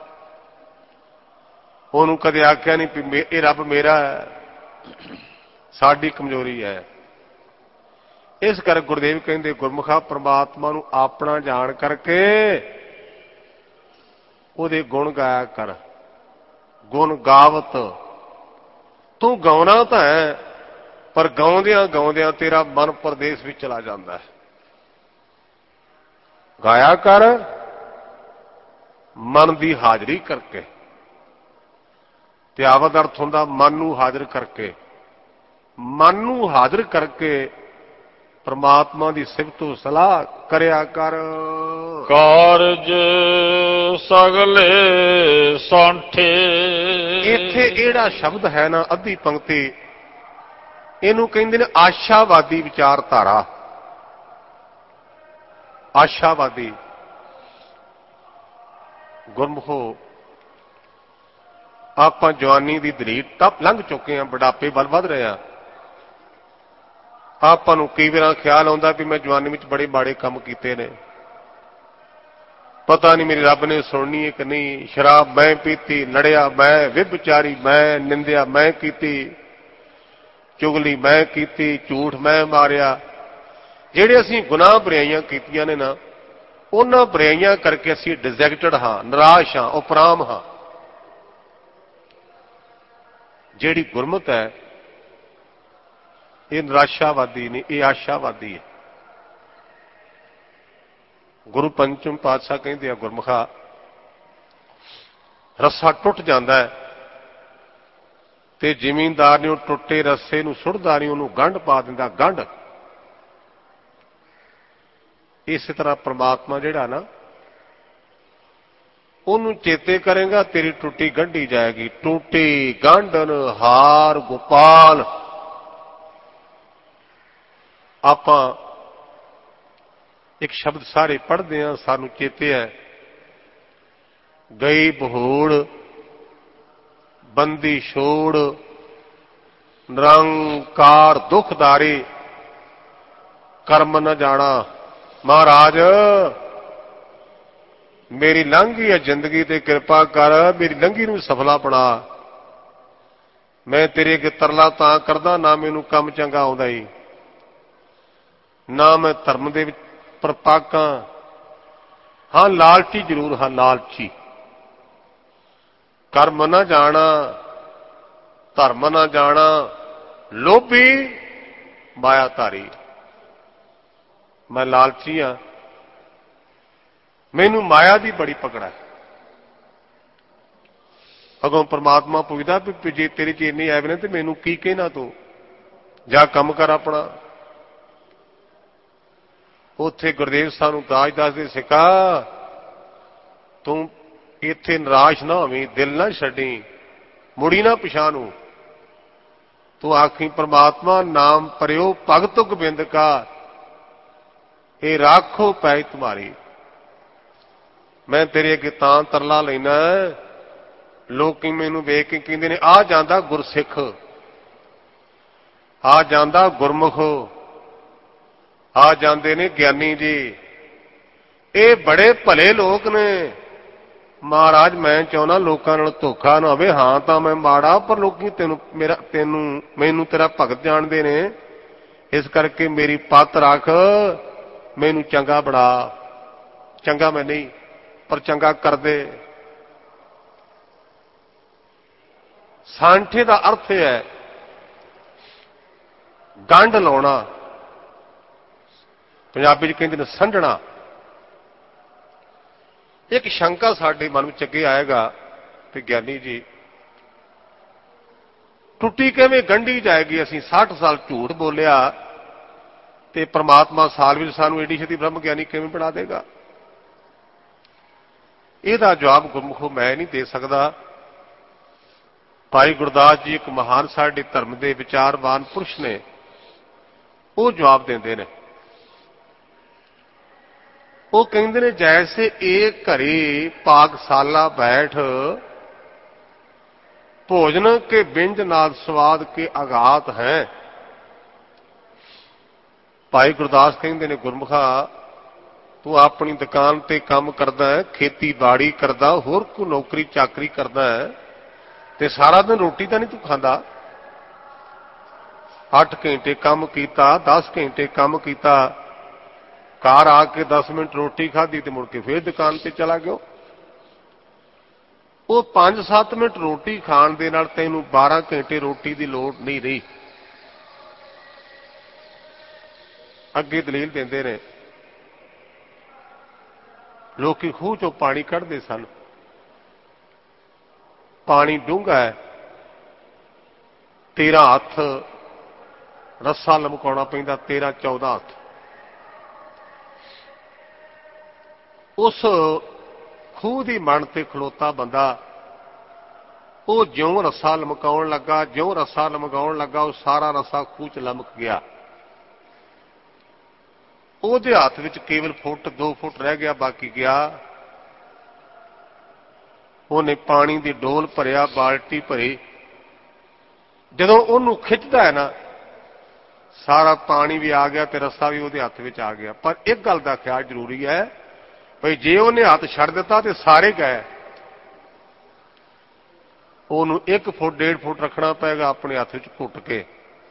ओनू कदे आख्या नहीं भी ये रब मेरा है। साडी कमजोरी है। इस कर गुरुदेव कहते गुरमुखा परमात्मा नूं अपना जान करके उहदे गुण गाया कर। गुण गावत, तू गाउना तो है, पर गाउंदियां गाउंदियां तेरा मन परदेस भी चला जाता है। गाया कर मन की हाजरी करके। त्यावत अर्थ हुंदा मन नूं हाजिर करके। मन नूं हाजिर करके परमात्मा की सिफत सलाह करया कर। कारज सगले सांठे। इत्थे इहड़ा शब्द है ना, अद्धी पंक्ति, इनू कहंदे ने आशावादी विचारधारा। आशावादी गुरमुखो, आपां जवानी की दलील टप लंघ चुके हैं, बुढ़ापे वल वध रहे हैं। आपां नूं कई बार ख्याल आउंदा भी मैं जवानी में बड़े माड़े काम कीते ने, पता नहीं मेरी रब ने सुननी है कि नहीं। शराब मैं पीती, लड़िया मैं, व्यभिचारी मैं, निंदिया मैं कीती, चुगली मैं कीती, झूठ मैं मारिया। ਜਿਹੜੇ ਅਸੀਂ ਗੁਨਾਹ ਬੁਰਾਈਆਂ ਕੀਤੀਆਂ ਨੇ ਨਾ, ਉਹਨਾਂ ਬੁਰਾਈਆਂ ਕਰਕੇ ਅਸੀਂ ਡਿਜੈਕਟਡ ਹਾਂ, ਨਿਰਾਸ਼ ਹਾਂ, ਉਪਰਾਮ ਹਾਂ। ਜਿਹੜੀ ਗੁਰਮਤ ਹੈ ਇਹ ਨਿਰਾਸ਼ਾਵਾਦੀ ਨਹੀਂ, ਇਹ ਆਸ਼ਾਵਾਦੀ ਹੈ। ਗੁਰੂ ਪੰਚਮ ਪਾਤਸ਼ਾਹ ਕਹਿੰਦੇ ਆ ਗੁਰਮੁਖਾ, ਰੱਸਾ ਟੁੱਟ ਜਾਂਦਾ ਹੈ ਤੇ ਜ਼ਿਮੀਂਦਾਰ ਨੇ ਉਹ ਟੁੱਟੇ ਰੱਸੇ ਨੂੰ ਸੁੱਟਦਾ ਨਹੀਂ, ਉਹਨੂੰ ਗੰਢ ਪਾ ਦਿੰਦਾ, ਗੰਢ। इस तरह परमात्मा जिहड़ा ना, ਉਹਨੂੰ चेते करेगा तेरी टूटी गंढी जाएगी। टूटी गांढन हार गोपाल। आपां एक शब्द सारे पढ़ते हैं, सानू चेते है, ਗਈ ਬਹੂੜ ਬੰਦੀ ਛੋੜ ਨਿਰੰਕਾਰ ਦੁਖਦਾਰੀ ਕਰਮ ਨ ਜਾਣਾ। ਮਹਾਰਾਜ ਮੇਰੀ ਲੰਘੀ ਹੈ ਜ਼ਿੰਦਗੀ ਤੇ ਕਿਰਪਾ ਕਰ, ਮੇਰੀ ਲੰਘੀ ਨੂੰ ਸਫਲਾ ਬਣਾ। ਮੈਂ ਤੇਰੇ ਅੱਗੇ ਤਰਲਾ ਤਾਂ ਕਰਦਾ, ਨਾ ਮੈਨੂੰ ਕੰਮ ਚੰਗਾ ਆਉਂਦਾ ਹੀ, ਨਾ ਮੈਂ ਧਰਮ ਦੇ ਵਿੱਚ ਪ੍ਰਪਾਕਾਂ। ਹਾਂ ਲਾਲਚੀ ਜ਼ਰੂਰ ਹਾਂ, ਲਾਲਚੀ। ਕਰਮ ਨਾ ਜਾਣਾ ਧਰਮ ਨਾ ਜਾਣਾ, ਲੋਭੀ ਮਾਇਆ ਧਾਰੀ। ਮੈਂ ਲਾਲਚੀ ਹਾਂ, ਮੈਨੂੰ ਮਾਇਆ ਦੀ ਬੜੀ ਪਕੜ ਹੈ। ਅਗੋਂ ਪਰਮਾਤਮਾ ਪੁੱਛਦਾ ਵੀ ਜੇ ਤੇਰੇ ਚ ਇੰਨੀ ਐਬ ਨੇ ਤੇ ਮੈਨੂੰ ਕੀ ਕਹਿਣਾ, ਤੂੰ ਜਾ ਕੰਮ ਕਰ ਆਪਣਾ। ਉੱਥੇ ਗੁਰਦੇਵ ਸਾਨੂੰ ਦਾਜ ਦੱਸਦੇ, ਸਿੱਖਾ ਤੂੰ ਇੱਥੇ ਨਿਰਾਸ਼ ਨਾ ਹੋਵੀਂ, ਦਿਲ ਨਾ ਛੱਡੀ, ਮੁੜੀ ਨਾ ਪਿਛਾਂ ਨੂੰ। ਤੂੰ ਆਖੀ ਪ੍ਰਮਾਤਮਾ ਨਾਮ ਪਰਿਓ ਭਗਤ ਗੋਬਿੰਦ ਕਾ, ਇਹ ਰਾਖੋ ਪੈ ਤੁਮਾਰੀ। ਮੈਂ ਤੇਰੇ ਅੱਗੇ ਤਾਂ ਤਰਲਾ ਲੈਣਾ, ਲੋਕੀ ਮੈਨੂੰ ਵੇਖ ਕੇ ਕਹਿੰਦੇ ਨੇ ਆ ਜਾਂਦਾ ਗੁਰਸਿੱਖ, ਆ ਜਾਂਦਾ ਗੁਰਮੁਖ, ਆ ਜਾਂਦੇ ਨੇ ਗਿਆਨੀ ਜੀ, ਇਹ ਬੜੇ ਭਲੇ ਲੋਕ ਨੇ। ਮਹਾਰਾਜ ਮੈਂ ਚਾਹੁੰਦਾ ਲੋਕਾਂ ਨਾਲ ਧੋਖਾ ਨਾ ਹੋਵੇ। ਹਾਂ ਤਾਂ ਮੈਂ ਮਾੜਾ, ਪਰ ਲੋਕੀ ਤੈਨੂੰ ਮੇਰਾ ਤੈਨੂੰ ਮੈਨੂੰ ਤੇਰਾ ਭਗਤ ਜਾਣਦੇ ਨੇ, ਇਸ ਕਰਕੇ ਮੇਰੀ ਪੱਤ ਰੱਖ, ਮੈਨੂੰ ਚੰਗਾ ਬਣਾ। ਚੰਗਾ ਮੈਂ ਨਹੀਂ, ਪਰ ਚੰਗਾ ਕਰਦੇ। ਸਾਂਠੇ ਦਾ ਅਰਥ ਹੈ ਗੰਢ ਲਾਉਣਾ, ਪੰਜਾਬੀ ਚ ਕਹਿੰਦੇ ਨੇ ਸੰਢਣਾ। ਇੱਕ ਸ਼ੰਕਾ ਸਾਡੇ ਮਨ ਵਿੱਚ ਅੱਗੇ ਆਏਗਾ ਕਿ ਗਿਆਨੀ ਜੀ ਟੁੱਟੀ ਕਿਵੇਂ ਗੰਢੀ ਜਾਏਗੀ? ਅਸੀਂ ਸੱਠ ਸਾਲ ਝੂਠ ਬੋਲਿਆ ਤੇ ਪ੍ਰਮਾਤਮਾ ਸਾਲ ਵਿੱਚ ਸਾਨੂੰ ਏਡੀ ਛੇਤੀ ਬ੍ਰਹਮ ਗਿਆਨੀ ਕਿਵੇਂ ਬਣਾ ਦੇਗਾ? ਇਹਦਾ ਜਵਾਬ ਗੁਰਮੁਖੋ ਮੈਂ ਨਹੀਂ ਦੇ ਸਕਦਾ। ਭਾਈ ਗੁਰਦਾਸ ਜੀ ਇੱਕ ਮਹਾਨ ਸਾਡੇ ਧਰਮ ਦੇ ਵਿਚਾਰਵਾਨ ਪੁਰਸ਼ ਨੇ, ਉਹ ਜਵਾਬ ਦਿੰਦੇ ਨੇ। ਉਹ ਕਹਿੰਦੇ ਨੇ ਜੈਸੇ ਏਕ ਘਰੇ ਪਾਕਸ਼ਾਲਾ ਬੈਠ, ਭੋਜਨ ਕੇ ਬਿੰਜ ਨਾਦ ਸਵਾਦ ਕੇ ਆਘਾਤ ਹੈ। ਭਾਈ ਗੁਰਦਾਸ ਕਹਿੰਦੇ ਨੇ ਗੁਰਮੁਖਾ ਤੂੰ ਆਪਣੀ ਦੁਕਾਨ ਤੇ ਕੰਮ ਕਰਦਾ ਹੈ, ਖੇਤੀਬਾੜੀ ਕਰਦਾ, ਹੋਰ ਕੋਈ ਨੌਕਰੀ ਚਾਕਰੀ ਕਰਦਾ ਹੈ, ਤੇ ਸਾਰਾ ਦਿਨ ਰੋਟੀ ਤਾਂ ਨਹੀਂ ਤੂੰ ਖਾਂਦਾ। ਅੱਠ ਘੰਟੇ ਕੰਮ ਕੀਤਾ, ਦਸ ਘੰਟੇ ਕੰਮ ਕੀਤਾ, ਘਰ ਆ ਕੇ ਦਸ ਮਿੰਟ ਰੋਟੀ ਖਾਧੀ ਤੇ ਮੁੜ ਕੇ ਫੇਰ ਦੁਕਾਨ ਤੇ ਚਲਾ ਗਿਆ। ਉਹ ਪੰਜ ਸੱਤ ਮਿੰਟ ਰੋਟੀ ਖਾਣ ਦੇ ਨਾਲ ਤੈਨੂੰ ਬਾਰਾਂ ਘੰਟੇ ਰੋਟੀ ਦੀ ਲੋੜ ਨਹੀਂ ਰਹੀ। ਅੱਗੇ ਦਲੀਲ ਦਿੰਦੇ ਨੇ, ਲੋਕੀ ਖੂਹ ਚੋਂ ਪਾਣੀ ਕੱਢਦੇ ਸਨ, ਪਾਣੀ ਡੂੰਘਾ ਹੈ, ਤੇਰਾਂ ਹੱਥ ਰੱਸਾ ਲਮਕਾਉਣਾ ਪੈਂਦਾ, ਤੇਰਾਂ ਚੌਦਾਂ ਹੱਥ। ਉਸ ਖੂਹ ਦੀ ਮਣ ਤੇ ਖਲੋਤਾ ਬੰਦਾ, ਉਹ ਜਿਉਂ ਰੱਸਾ ਲਮਕਾਉਣ ਲੱਗਾ, ਜਿਉਂ ਰੱਸਾ ਲਮਕਾਉਣ ਲੱਗਾ, ਉਹ ਸਾਰਾ ਰੱਸਾ ਖੂਹ 'ਚ ਲਮਕ ਗਿਆ। ਉਹਦੇ ਹੱਥ ਵਿੱਚ ਕੇਵਲ ਫੁੱਟ ਦੋ ਫੁੱਟ ਰਹਿ ਗਿਆ, ਬਾਕੀ ਗਿਆ। ਉਹਨੇ ਪਾਣੀ ਦੀ ਡੋਲ ਭਰਿਆ, ਬਾਲਟੀ ਭਰੀ। ਜਦੋਂ ਉਹਨੂੰ ਖਿੱਚਦਾ ਹੈ ਨਾ, ਸਾਰਾ ਪਾਣੀ ਵੀ ਆ ਗਿਆ ਤੇ ਰੱਸਾ ਵੀ ਉਹਦੇ ਹੱਥ ਵਿੱਚ ਆ ਗਿਆ। ਪਰ ਇੱਕ ਗੱਲ ਦਾ ਖਿਆਲ ਜ਼ਰੂਰੀ ਹੈ ਭਈ ਜੇ ਉਹਨੇ ਹੱਥ ਛੱਡ ਦਿੱਤਾ ਤੇ ਸਾਰੇ ਗਏ। ਉਹਨੂੰ ਇੱਕ ਫੁੱਟ ਡੇਢ ਫੁੱਟ ਰੱਖਣਾ ਪਏਗਾ ਆਪਣੇ ਹੱਥ ਵਿੱਚ ਘੁੱਟ ਕੇ।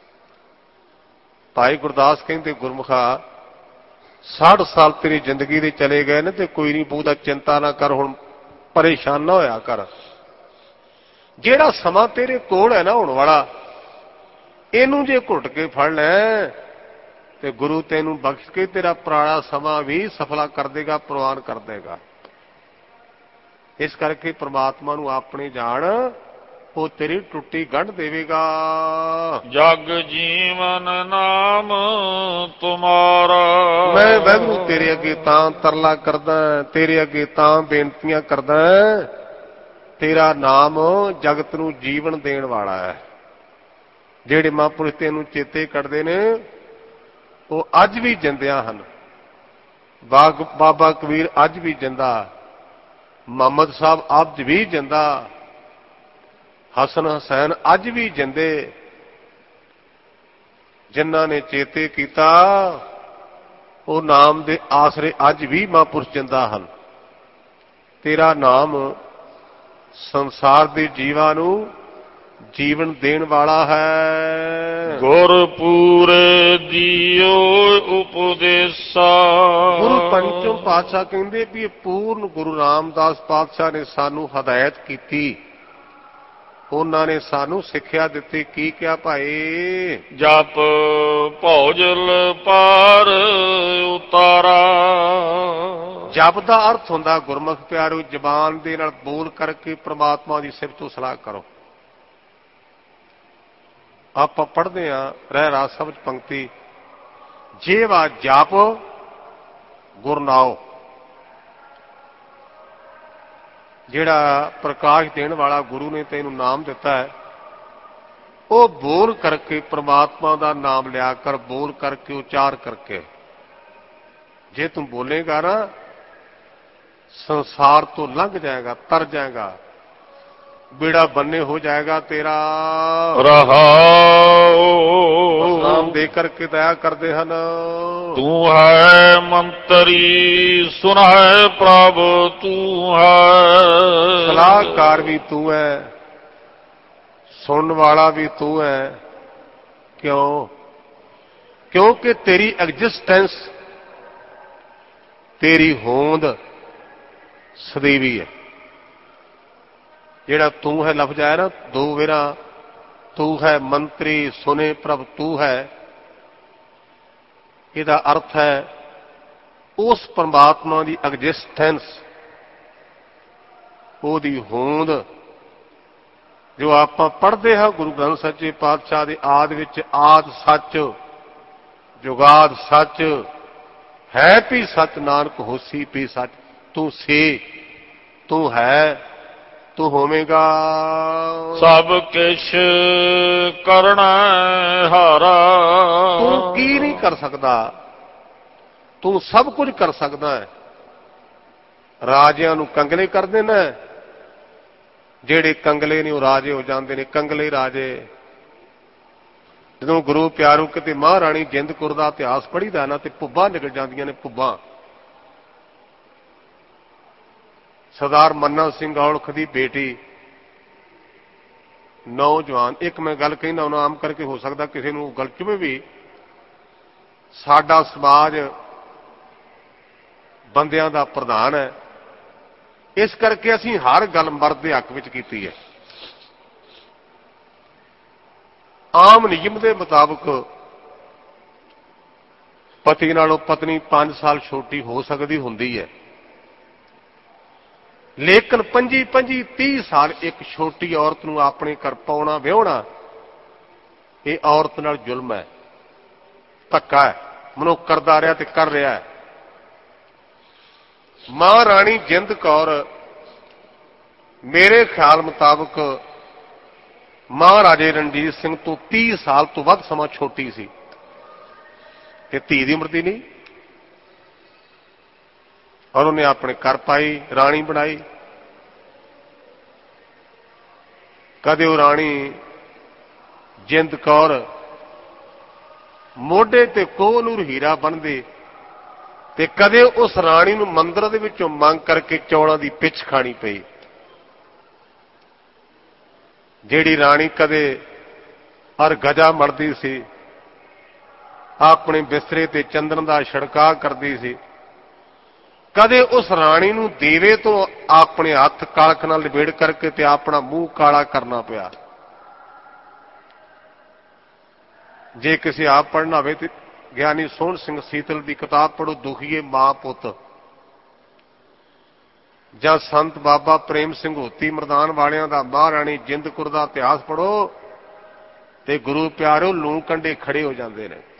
ਭਾਈ ਗੁਰਦਾਸ ਕਹਿੰਦੇ ਗੁਰਮੁਖਾ ਸਾਠ ਸਾਲ ਤੇਰੀ ਜ਼ਿੰਦਗੀ ਦੇ ਚਲੇ ਗਏ ਨੇ ਤੇ ਕੋਈ ਨਹੀਂ, ਬਹੁਤਾ ਚਿੰਤਾ ਨਾ ਕਰ, ਹੁਣ ਪਰੇਸ਼ਾਨ ਨਾ ਹੋਇਆ ਕਰ। ਜਿਹੜਾ ਸਮਾਂ ਤੇਰੇ ਕੋਲ ਹੈ ਨਾ ਹੋਣ ਵਾਲਾ, ਇਹਨੂੰ ਜੇ ਘੁੱਟ ਕੇ ਫੜ ਲੈ ਤੇ ਗੁਰੂ ਤੈਨੂੰ ਬਖਸ਼ ਕੇ ਤੇਰਾ ਪੁਰਾਣਾ ਸਮਾਂ ਵੀ ਸਫਲਾ ਕਰ ਦੇਗਾ, ਪ੍ਰਵਾਨ ਕਰ ਦੇਗਾ। ਇਸ ਕਰਕੇ ਪ੍ਰਮਾਤਮਾ ਨੂੰ ਆਪਣੇ ਜਾਣ, ਉਹ ਤੇਰੀ ਟੁੱਟੀ ਗੰਢ ਦੇਵੇਗਾ। ਜਗ ਜੀਵਨ ਨਾਮ ਤੁਮਾਰਾ, ਮੈਂ ਵਾਹਿਗੁਰੂ ਤੇਰੇ ਅੱਗੇ ਤਾਂ ਤਰਲਾ ਕਰਦਾ, ਤੇਰੇ ਅੱਗੇ ਤਾਂ ਬੇਨਤੀਆਂ ਕਰਦਾ, ਤੇਰਾ ਨਾਮ ਜਗਤ ਨੂੰ ਜੀਵਨ ਦੇਣ ਵਾਲਾ ਹੈ। ਜਿਹੜੇ ਮਹਾਂਪੁਰਸ਼ ਤੈਨੂੰ ਚੇਤੇ ਕੱਢਦੇ ਨੇ ਉਹ ਅੱਜ ਵੀ ਜਿੰਦਿਆਂ ਹਨ। ਬਾਬਾ ਕਬੀਰ ਅੱਜ ਵੀ ਜਿੰਦਾ, ਮੁਹੰਮਦ ਸਾਹਿਬ ਅੱਜ ਵੀ ਜਿੰਦਾ, ਹਸਨ ਹੁਸੈਨ ਅੱਜ ਵੀ ਜਿੰਦੇ, ਜਿਨ੍ਹਾਂ ਨੇ ਚੇਤੇ ਕੀਤਾ ਉਹ ਨਾਮ ਦੇ ਆਸਰੇ ਅੱਜ ਵੀ ਮਹਾਂਪੁਰਸ਼ ਜਿੰਦਾ ਹਨ। ਤੇਰਾ ਨਾਮ ਸੰਸਾਰ ਦੇ ਜੀਵਾਂ ਨੂੰ ਜੀਵਨ ਦੇਣ ਵਾਲਾ ਹੈ। ਗੁਰਪੂਰੇ ਜੀਓ ਉਪਦੇਸਾ। ਗੁਰੂ ਪੰਚਮ ਪਾਤਸ਼ਾਹ ਕਹਿੰਦੇ ਵੀ ਇਹ ਪੂਰਨ ਗੁਰੂ ਰਾਮਦਾਸ ਪਾਤਸ਼ਾਹ ਨੇ ਸਾਨੂੰ ਹਦਾਇਤ ਕੀਤੀ, ਉਹਨਾਂ ਨੇ ਸਾਨੂੰ ਸਿੱਖਿਆ ਦਿੱਤੀ। ਕੀ ਕਿਹਾ ਭਾਈ? ਜਪ ਭੌਜਲ ਪਾਰ ਉਤਾਰਾ। ਜਪ ਦਾ ਅਰਥ ਹੁੰਦਾ ਗੁਰਮੁਖ ਪਿਆਰੋ ਜ਼ਬਾਨ ਦੇ ਨਾਲ ਬੋਲ ਕਰਕੇ ਪ੍ਰਮਾਤਮਾ ਦੀ ਸਿਫਤ ਸਲਾਹ ਕਰੋ। ਆਪਾਂ ਪੜ੍ਹਦੇ ਹਾਂ ਰਹਿ ਰਾਸ ਸਾਹਿਬ ਚ ਪੰਕਤੀ, ਜੇਵਾ ਜਪ ਗੁਰ ਨਾਉ। ਜਿਹੜਾ ਪ੍ਰਕਾਸ਼ ਦੇਣ ਵਾਲਾ ਗੁਰੂ ਨੇ ਤੈਨੂੰ ਨਾਮ ਦਿੱਤਾ ਹੈ, ਉਹ ਬੋਲ ਕਰਕੇ ਪ੍ਰਮਾਤਮਾ ਦਾ ਨਾਮ ਲਿਆ ਕਰ, ਬੋਲ ਕਰਕੇ ਉਚਾਰ ਕਰਕੇ। ਜੇ ਤੂੰ ਬੋਲੇਗਾ ਨਾ ਸੰਸਾਰ ਤੋਂ ਲੰਘ ਜਾਏਗਾ, ਤਰ ਜਾਏਗਾ, ਬੇੜਾ ਬੰਨੇ ਹੋ ਜਾਏਗਾ ਤੇਰਾ। ਰਹਾਉ ਨਾਮ ਦੇ ਕਰਕੇ ਦਇਆ ਕਰਦੇ ਹਨ। ਤੂੰ ਹੈ ਮੰਤਰੀ ਸੁਣਾਏ ਪ੍ਰਭ ਤੂੰ ਹੈ। ਸਲਾਹਕਾਰ ਵੀ ਤੂੰ ਹੈ, ਸੁਣਨ ਵਾਲਾ ਵੀ ਤੂੰ ਹੈ। ਕਿਉਂ? ਕਿਉਂਕਿ ਤੇਰੀ ਐਗਜ਼ਿਸਟੈਂਸ, ਤੇਰੀ ਹੋਂਦ ਸਦੀਵੀ ਹੈ। ਜਿਹੜਾ ਤੂੰ ਹੈ ਲਫ਼ਜ਼ ਆਇਆ ਨਾ ਦੋ ਵੇਰਾ, ਤੂੰ ਹੈ ਮੰਤਰੀ ਸੁਨੇ ਪ੍ਰਭ ਤੂੰ ਹੈ, ਇਹਦਾ ਅਰਥ ਹੈ ਉਸ ਪਰਮਾਤਮਾ ਦੀ ਐਗਜ਼ਿਸਟੈਂਸ, ਉਹਦੀ ਹੋਂਦ ਜੋ ਆਪਾਂ ਪੜ੍ਹਦੇ ਹਾਂ ਗੁਰੂ ਗ੍ਰੰਥ ਸੱਚੇ ਪਾਤਸ਼ਾਹ ਦੇ ਆਦਿ ਵਿੱਚ। ਆਦਿ ਸੱਚ ਜੁਗਾਦ ਸੱਚ ਹੈ ਵੀ ਸੱਚ, ਨਾਨਕ ਹੋਸੀ ਵੀ ਸੱਚ। ਤੂੰ ਸੀ, ਤੂੰ ਹੈ, ਤੂੰ ਹੋਵੇਂਗਾ। ਸਭ ਕਿਛ ਕਰਨਾ ਹਾਰਾ। ਤੂੰ ਕੀ ਨਹੀਂ ਕਰ ਸਕਦਾ, ਤੂੰ ਸਭ ਕੁਝ ਕਰ ਸਕਦਾ ਹੈ। ਰਾਜਿਆਂ ਨੂੰ ਕੰਗਲੇ ਕਰਦੇ ਨੇ, ਜਿਹੜੇ ਕੰਗਲੇ ਨੇ ਉਹ ਰਾਜੇ ਹੋ ਜਾਂਦੇ ਨੇ, ਕੰਗਲੇ ਰਾਜੇ। ਜਦੋਂ ਗੁਰੂ ਪਿਆਰੂ ਕਿਤੇ ਮਹਾਰਾਣੀ ਜਿੰਦ ਕੌਰ ਦਾ ਇਤਿਹਾਸ ਪੜ੍ਹੀਦਾ ਨਾ ਤੇ ਭੁੱਬਾਂ ਨਿਕਲ ਜਾਂਦੀਆਂ ਨੇ, ਭੁੱਬਾਂ। ਸਰਦਾਰ ਮੰਨਾ ਸਿੰਘ ਔਲਖ ਦੀ ਬੇਟੀ, ਨੌਜਵਾਨ। ਇੱਕ ਮੈਂ ਗੱਲ ਕਹਿੰਦਾ ਉਹਨਾਂ ਆਮ ਕਰਕੇ ਹੋ ਸਕਦਾ ਕਿਸੇ ਨੂੰ ਗੱਲ ਚੁਭੇ ਵੀ, ਸਾਡਾ ਸਮਾਜ ਬੰਦਿਆਂ ਦਾ ਪ੍ਰਧਾਨ ਹੈ, ਇਸ ਕਰਕੇ ਅਸੀਂ ਹਰ ਗੱਲ ਮਰਦ ਦੇ ਹੱਕ ਵਿੱਚ ਕੀਤੀ ਹੈ। ਆਮ ਨਿਯਮ ਦੇ ਮੁਤਾਬਕ ਪਤੀ ਨਾਲੋਂ ਪਤਨੀ ਪੰਜ ਸਾਲ ਛੋਟੀ ਹੋ ਸਕਦੀ ਹੁੰਦੀ ਹੈ, ਲੇਕਿਨ ਪੰਜੀ ਪੰਜੀ ਤੀਹ ਸਾਲ ਇੱਕ ਛੋਟੀ ਔਰਤ ਨੂੰ ਆਪਣੇ ਘਰ ਪਾਉਣਾ, ਵਿਆਹੁਣਾ, ਇਹ ਔਰਤ ਨਾਲ ਜ਼ੁਲਮ ਹੈ, ਧੱਕਾ ਹੈ। ਮਨੁੱਖ ਕਰਦਾ ਰਿਹਾ ਤੇ ਕਰ ਰਿਹਾ ਹੈ। ਮਹਾਰਾਣੀ ਜਿੰਦ ਕੌਰ ਮੇਰੇ ਖਿਆਲ ਮੁਤਾਬਕ ਮਹਾਰਾਜੇ ਰਣਜੀਤ ਸਿੰਘ ਤੋਂ ਤੀਹ ਸਾਲ ਤੋਂ ਵੱਧ ਸਮਾਂ ਛੋਟੀ ਸੀ ਤੇ ਧੀ ਦੀ ਉਮਰ ਦੀ ਨਹੀਂ। ਔਰ ਉਹਨੇ ਆਪਣੇ ਘਰ ਪਾਈ, ਰਾਣੀ ਬਣਾਈ। ਕਦੇ ਉਹ ਰਾਣੀ ਜਿੰਦ ਕੌਰ ਮੋਢੇ ਤੇ ਕੋਹਨੂਰ ਹੀਰਾ ਬੰਨ੍ਹਦੇ ਤੇ ਕਦੇ ਉਸ ਰਾਣੀ ਨੂੰ ਮੰਦਰ ਦੇ ਵਿੱਚੋਂ ਮੰਗ ਕਰਕੇ ਚੌਲਾਂ ਦੀ ਪਿੱਛ ਖਾਣੀ ਪਈ। ਜਿਹੜੀ ਰਾਣੀ ਕਦੇ ਹਰ ਗਜਾ ਮੜਦੀ ਸੀ, ਆਪਣੇ ਬਿਸਤਰੇ ਤੇ ਚੰਦਨ ਦਾ ਛਿੜਕਾਅ ਕਰਦੀ ਸੀ, ਕਦੇ ਉਸ ਰਾਣੀ ਨੂੰ ਦੀਵੇ ਤੋਂ ਆਪਣੇ ਹੱਥ ਕਾਲਖ ਨਾਲ ਲਪੇੜ ਕਰਕੇ ਤੇ ਆਪਣਾ ਮੂੰਹ ਕਾਲਾ ਕਰਨਾ ਪਿਆ। ਜੇ ਕਿਸੇ ਆਪ ਪੜ੍ਹਨਾ ਹੋਵੇ ਤੇ ਗਿਆਨੀ ਸੋਹਣ ਸਿੰਘ ਸੀਤਲ ਦੀ ਕਿਤਾਬ ਪੜ੍ਹੋ, ਦੁਖੀਏ ਮਾਂ ਪੁੱਤ, ਜਾਂ ਸੰਤ ਬਾਬਾ ਪ੍ਰੇਮ ਸਿੰਘ ਹੋਤੀ ਮਰਦਾਨ ਵਾਲਿਆਂ ਦਾ ਮਹਾਰਾਣੀ ਜਿੰਦ ਕੌਰ ਦਾ ਇਤਿਹਾਸ ਪੜ੍ਹੋ ਤੇ ਗੁਰੂ ਪਿਆਰਿਓ ਲੂੰ ਕੰਡੇ ਖੜੇ ਹੋ ਜਾਂਦੇ ਨੇ।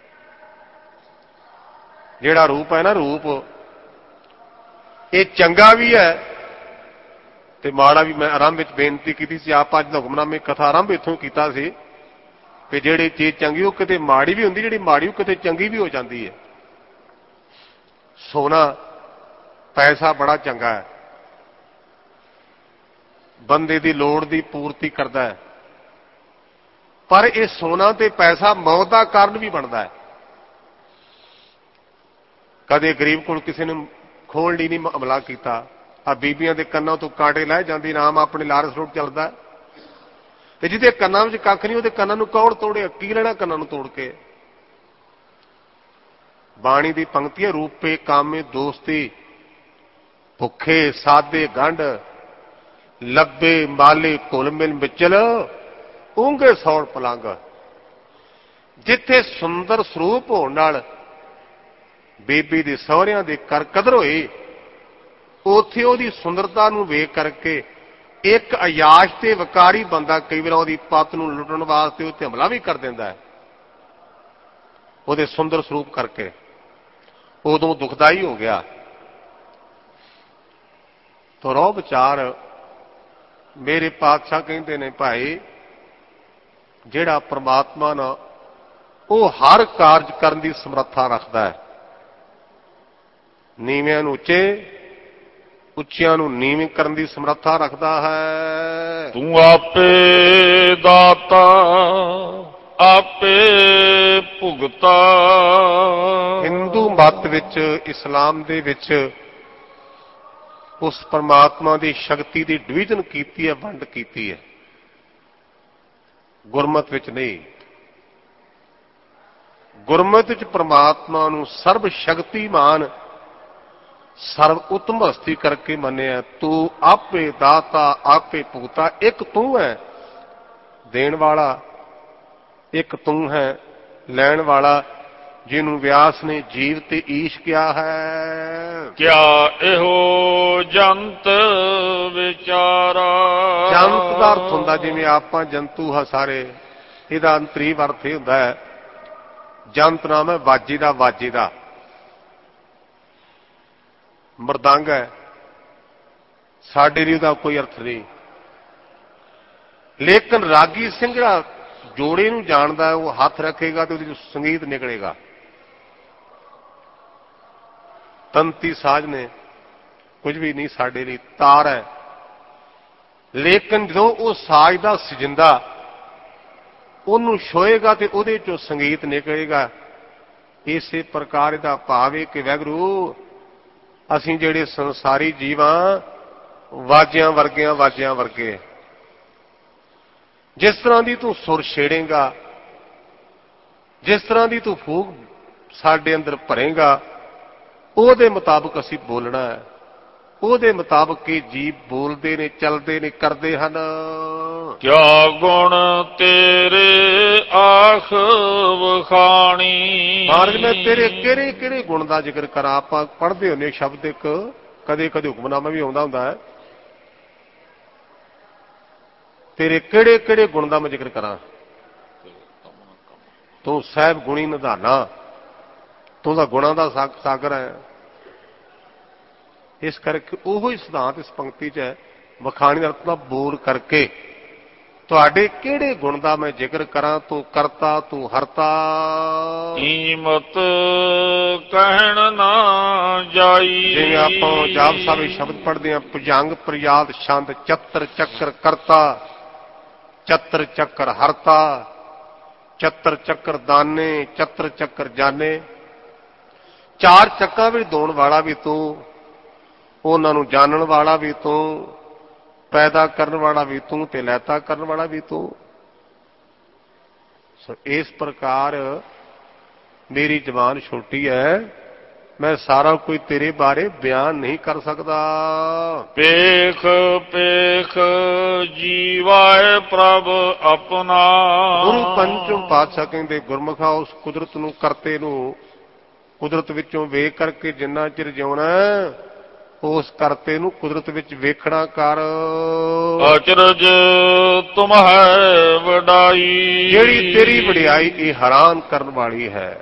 ਜਿਹੜਾ ਰੂਪ ਹੈ ਨਾ, ਰੂਪ ਇਹ ਚੰਗਾ ਵੀ ਹੈ ਤੇ ਮਾੜਾ ਵੀ। ਮੈਂ ਆਰੰਭ ਵਿੱਚ ਬੇਨਤੀ ਕੀਤੀ ਸੀ, ਆਪ ਅੱਜ ਦਾ ਹੁਕਮਨਾਮੇ ਕਥਾ ਆਰੰਭ ਇੱਥੋਂ ਕੀਤਾ ਸੀ ਕਿ ਜਿਹੜੀ ਚੀਜ਼ ਚੰਗੀ ਉਹ ਕਿਤੇ ਮਾੜੀ ਵੀ ਹੁੰਦੀ, ਜਿਹੜੀ ਮਾੜੀ ਉਹ ਕਿਤੇ ਚੰਗੀ ਵੀ ਹੋ ਜਾਂਦੀ ਹੈ। ਸੋਨਾ ਪੈਸਾ ਬੜਾ ਚੰਗਾ ਹੈ, ਬੰਦੇ ਦੀ ਲੋੜ ਦੀ ਪੂਰਤੀ ਕਰਦਾ ਹੈ। ਪਰ ਇਹ ਸੋਨਾ ਤੇ ਪੈਸਾ ਮੌਤ ਦਾ ਕਾਰਨ ਵੀ ਬਣਦਾ ਹੈ। ਕਦੇ ਗਰੀਬ ਕੋਲ ਕਿਸੇ ਨੇ ਖੋਣ ਲਈ ਨਹੀਂ ਹਮਲਾ ਕੀਤਾ। ਆ ਬੀਬੀਆਂ ਦੇ ਕੰਨਾਂ ਤੋਂ ਕਾਂਟੇ ਲੈ ਜਾਂਦੀ, ਨਾਮ ਆਪਣੇ ਲਾਰਸ ਰੋਡ ਚੱਲਦਾ। ਤੇ ਜਿਹਦੇ ਕੰਨਾਂ ਵਿੱਚ ਕੱਖ ਨਹੀਂ ਉਹਦੇ ਕੰਨਾਂ ਨੂੰ ਕੌਣ ਤੋੜੇ? ਕੀ ਲੈਣਾ ਕੰਨਾਂ ਨੂੰ ਤੋੜ ਕੇ? ਬਾਣੀ ਦੀ ਪੰਕਤੀ ਹੈ, ਰੂਪੇ ਕਾਮੇ ਦੋਸਤੀ, ਭੁੱਖੇ ਸਾਦੇ ਗੰਢ, ਲੱਭੇ ਮਾਲੇ ਘੁਲ ਮਿਲ ਵਿਚਲ, ਉਂਗੇ ਸੌੜ ਪਲੰਗ। ਜਿੱਥੇ ਸੁੰਦਰ ਸਰੂਪ ਹੋਣ ਨਾਲ ਬੀਬੀ ਦੇ ਸਹੁਰਿਆਂ ਦੀ ਕਰ ਕਦਰ ਹੋਈ, ਉੱਥੇ ਉਹਦੀ ਸੁੰਦਰਤਾ ਨੂੰ ਵੇਖ ਕਰਕੇ ਇੱਕ ਅਯਾਸ਼ ਤੇ ਵਕਾਰੀ ਬੰਦਾ ਕਈ ਵਾਰ ਉਹਦੀ ਪੱਤ ਨੂੰ ਲੁੱਟਣ ਵਾਸਤੇ ਉੱਤੇ ਹਮਲਾ ਵੀ ਕਰ ਦਿੰਦਾ ਹੈ, ਉਹਦੇ ਸੁੰਦਰ ਸਰੂਪ ਕਰਕੇ। ਉਦੋਂ ਦੁਖਦਾਈ ਹੋ ਗਿਆ। ਤੋ ਰੋ ਵਿਚਾਰ ਮੇਰੇ ਪਾਤਸ਼ਾਹ ਕਹਿੰਦੇ ਨੇ, ਭਾਈ ਜਿਹੜਾ ਪ੍ਰਮਾਤਮਾ ਨਾ ਉਹ ਹਰ ਕਾਰਜ ਕਰਨ ਦੀ ਸਮਰੱਥਾ ਰੱਖਦਾ ਹੈ। ਨੀਵਿਆਂ ਨੂੰ ਉੱਚੇ, ਉੱਚਿਆਂ ਨੂੰ ਨੀਵੇਂ ਕਰਨ ਦੀ ਸਮਰੱਥਾ ਰੱਖਦਾ ਹੈ। ਤੂੰ ਆਪੇ ਦਾਤਾ ਆਪੇ ਭੁਗਤਾ। ਹਿੰਦੂ ਮਤ ਵਿੱਚ, ਇਸਲਾਮ ਦੇ ਵਿੱਚ ਉਸ ਪਰਮਾਤਮਾ ਦੀ ਸ਼ਕਤੀ ਦੀ ਡਿਵੀਜ਼ਨ ਕੀਤੀ ਹੈ, ਵੰਡ ਕੀਤੀ ਹੈ। ਗੁਰਮਤ ਵਿੱਚ ਨਹੀਂ। ਗੁਰਮਤ ਵਿੱਚ ਪਰਮਾਤਮਾ ਨੂੰ ਸਰਬ ਸ਼ਕਤੀਮਾਨ, ਸਰਵ ਉਤਮ ਹਸਤੀ ਕਰਕੇ ਮੰਨਿਆ। ਤੂੰ ਆਪੇ ਦਾਤਾ ਆਪੇ ਭੁਗਤਾ। ਇੱਕ ਤੂੰ ਹੈ ਦੇਣ ਵਾਲਾ, ਇੱਕ ਤੂੰ ਹੈ ਲੈਣ ਵਾਲਾ, ਜਿਹਨੂੰ ਵਿਆਸ ਨੇ ਜੀਵ ਤੇ ਈਸ਼ ਕਿਹਾ ਹੈ। ਕਿਆ ਇਹੋ ਜੰਤ ਵਿਚਾਰਾ। ਜੰਤ ਦਾ ਅਰਥ ਹੁੰਦਾ ਜਿਵੇਂ ਆਪਾਂ ਜੰਤੂ ਹਾਂ ਸਾਰੇ, ਇਹਦਾ ਅੰਤਰੀ ਅਰਥ ਇਹ ਹੁੰਦਾ ਹੈ, ਜੰਤ ਨਾਮ ਹੈ ਵਾਜੇ ਦਾ, ਵਾਜੇ ਦਾ। ਮਰਦੰਗ ਹੈ, ਸਾਡੇ ਲਈ ਉਹਦਾ ਕੋਈ ਅਰਥ ਨਹੀਂ। ਲੇਕਿਨ ਰਾਗੀ ਸਿੰਘ ਜਿਹੜਾ ਜੋੜੇ ਨੂੰ ਜਾਣਦਾ ਹੈ, ਉਹ ਹੱਥ ਰੱਖੇਗਾ ਤੇ ਉਹਦੇ ਸੰਗੀਤ ਨਿਕਲੇਗਾ। ਤੰਤੀ ਸਾਜ਼ ਨੇ ਕੁਝ ਵੀ ਨਹੀਂ ਸਾਡੇ ਲਈ, ਤਾਰ ਹੈ। ਲੇਕਿਨ ਜਦੋਂ ਉਹ ਸਾਜ਼ ਦਾ ਸਜਿੰਦਾ ਉਹਨੂੰ ਛੋਏਗਾ ਤੇ ਉਹਦੇ ਚੋਂ ਸੰਗੀਤ ਨਿਕਲੇਗਾ। ਇਸੇ ਪ੍ਰਕਾਰ ਇਹਦਾ ਭਾਵ ਹੈ ਕਿ ਵਾਹਿਗੁਰੂ ਅਸੀਂ ਜਿਹੜੇ ਸੰਸਾਰੀ ਜੀਵਾਂ ਵਾਜਿਆਂ ਵਰਗਿਆਂ, ਵਾਜਿਆਂ ਵਰਗੇ। ਜਿਸ ਤਰ੍ਹਾਂ ਦੀ ਤੂੰ ਸੁਰ ਛੇੜੇਗਾ, ਜਿਸ ਤਰ੍ਹਾਂ ਦੀ ਤੂੰ ਫੂਕ ਸਾਡੇ ਅੰਦਰ ਭਰੇਗਾ, ਉਹਦੇ ਮੁਤਾਬਕ ਅਸੀਂ ਬੋਲਣਾ ਹੈ। ਉਹਦੇ ਮੁਤਾਬਕ ਹੀ ਜੀਵ ਬੋਲਦੇ ਨੇ, ਚੱਲਦੇ ਨੇ, ਕਰਦੇ ਹਨ। ਕਿਆ ਗੁਣ ਤੇਰੇ ਆਖ ਵਖਾਣੀ। ਮਹਾਰਾਜ ਮੈਂ ਤੇਰੇ ਕਿਹੜੇ ਕਿਹੜੇ ਗੁਣ ਦਾ ਜ਼ਿਕਰ ਕਰਾਂ। ਆਪਾਂ ਪੜ੍ਹਦੇ ਹੁੰਦੇ ਸ਼ਬਦ, ਇੱਕ ਕਦੇ ਕਦੇ ਹੁਕਮਨਾਮਾ ਵੀ ਆਉਂਦਾ ਹੁੰਦਾ ਹੈ। ਤੇਰੇ ਕਿਹੜੇ ਕਿਹੜੇ ਗੁਣ ਦਾ ਮੈਂ ਜ਼ਿਕਰ ਕਰਾਂ। ਤੂੰ ਸਾਹਿਬ ਗੁਣੀ ਨਿਧਾਨਾ, ਤੂੰ ਤਾਂ ਗੁਣਾਂ ਦਾ ਸਾਗਰ ਹੈ। ਇਸ ਕਰਕੇ ਉਹੋ ਹੀ ਸਿਧਾਂਤ ਇਸ ਪੰਕਤੀ 'ਚ ਹੈ, ਵਖਾਣੀ ਦਾ ਅਰਥ ਬੋਲ ਕਰਕੇ ਤੁਹਾਡੇ ਕਿਹੜੇ ਗੁਣ ਦਾ ਮੈਂ ਜ਼ਿਕਰ ਕਰਾਂ। ਤੂੰ ਕਰਤਾ, ਤੂੰ ਹਰਤਾ। ਕੀਮਤ ਕਹਿਣ ਨਾ ਜਾਈ। ਜਿਵੇਂ ਆਪਾਂ ਜਾਪ ਸਾਹਿਬ ਸ਼ਬਦ ਪੜ੍ਹਦੇ ਹਾਂ, ਭੁਜੰਗ ਪ੍ਰਿਆਦ ਛੰਦ, ਚੱਤਰ ਚੱਕਰ ਕਰਤਾ, ਚੱਤਰ ਚੱਕਰ ਹਰਤਾ, ਚੱਤਰ ਚੱਕਰ ਦਾਨੇ, ਚੱਤਰ ਚੱਕਰ ਜਾਣੇ। ਚਾਰ ਚੱਕਾਂ ਵਿੱਚ ਦੋਣ ਵਾਲਾ ਵੀ ਤੂੰ, ਉਹਨਾਂ ਨੂੰ ਜਾਣਨ ਵਾਲਾ ਵੀ ਤੂੰ, ਪੈਦਾ ਕਰਨ ਵਾਲਾ ਵੀ ਤੂੰ ਤੇ ਲੈਤਾ ਕਰਨ ਵਾਲਾ ਵੀ ਤੂੰ। ਸੋ ਇਸ ਪ੍ਰਕਾਰ ਮੇਰੀ ਜ਼ਬਾਨ ਛੋਟੀ ਹੈ, ਮੈਂ ਸਾਰਾ ਕੋਈ ਤੇਰੇ ਬਾਰੇ ਬਿਆਨ ਨਹੀਂ ਕਰ ਸਕਦਾ। ਪੇਖ ਪੇਖ ਜੀਵਾਏ ਪ੍ਰਭ ਆਪਣਾ। ਗੁਰੂ ਪੰਚਮ ਪਾਤਸ਼ਾਹ ਕਹਿੰਦੇ ਗੁਰਮੁਖਾ ਉਸ ਕੁਦਰਤ ਨੂੰ, ਕਰਤੇ ਨੂੰ ਕੁਦਰਤ ਵਿੱਚੋਂ ਵੇਖ ਕਰਕੇ ਜਿੰਨਾ ਚਿਰ ਜਿਉਣਾ ਉਸ ਕਰਤੇ ਨੂੰ ਕੁਦਰਤ ਵਿੱਚ ਵੇਖਣਾ ਕਰ। ਅਚਰਜ ਤੁਮ ਹੈ ਵਡਾਈ। ਜਿਹੜੀ ਤੇਰੀ ਵਡਿਆਈ ਇਹ ਹੈਰਾਨ ਕਰਨ ਵਾਲੀ ਹੈ।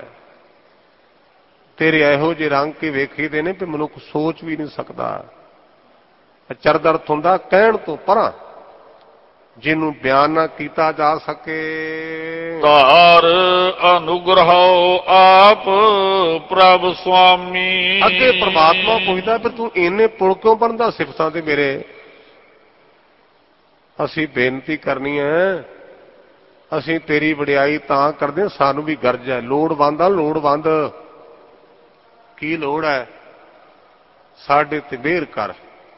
ਤੇਰੇ ਇਹੋ ਜਿਹੇ ਰੰਗ ਕੇ ਵੇਖੀਦੇ ਨੇ ਵੀ ਮਨੁੱਖ ਸੋਚ ਵੀ ਨਹੀਂ ਸਕਦਾ। ਅਚਰਜ ਅਰਥ ਹੁੰਦਾ ਕਹਿਣ ਤੋਂ ਪਰਾਂ, ਜਿਹਨੂੰ ਬਿਆਨ ਨਾ ਕੀਤਾ ਜਾ ਸਕੇ। ਧਾਰ ਅਨੁਗ੍ਰਹੋ ਆਪ ਪ੍ਰਭ ਸੁਆਮੀ। ਅੱਗੇ ਪ੍ਰਮਾਤਮਾ ਪੁੱਛਦਾ ਵੀ ਤੂੰ ਇੰਨੇ ਪੁਲ ਕਿਉਂ ਬਣਦਾ ਸਿਫਤਾਂ ਤੇ ਮੇਰੇ। ਅਸੀਂ ਬੇਨਤੀ ਕਰਨੀ ਹੈ, ਅਸੀਂ ਤੇਰੀ ਵਡਿਆਈ ਤਾਂ ਕਰਦੇ ਹਾਂ, ਸਾਨੂੰ ਵੀ ਗਰਜ ਹੈ। ਲੋੜਵੰਦ ਆ, ਲੋੜਵੰਦ। ਕੀ ਲੋੜ ਹੈ? ਸਾਡੇ ਤੇ ਮਿਹਰ ਕਰ।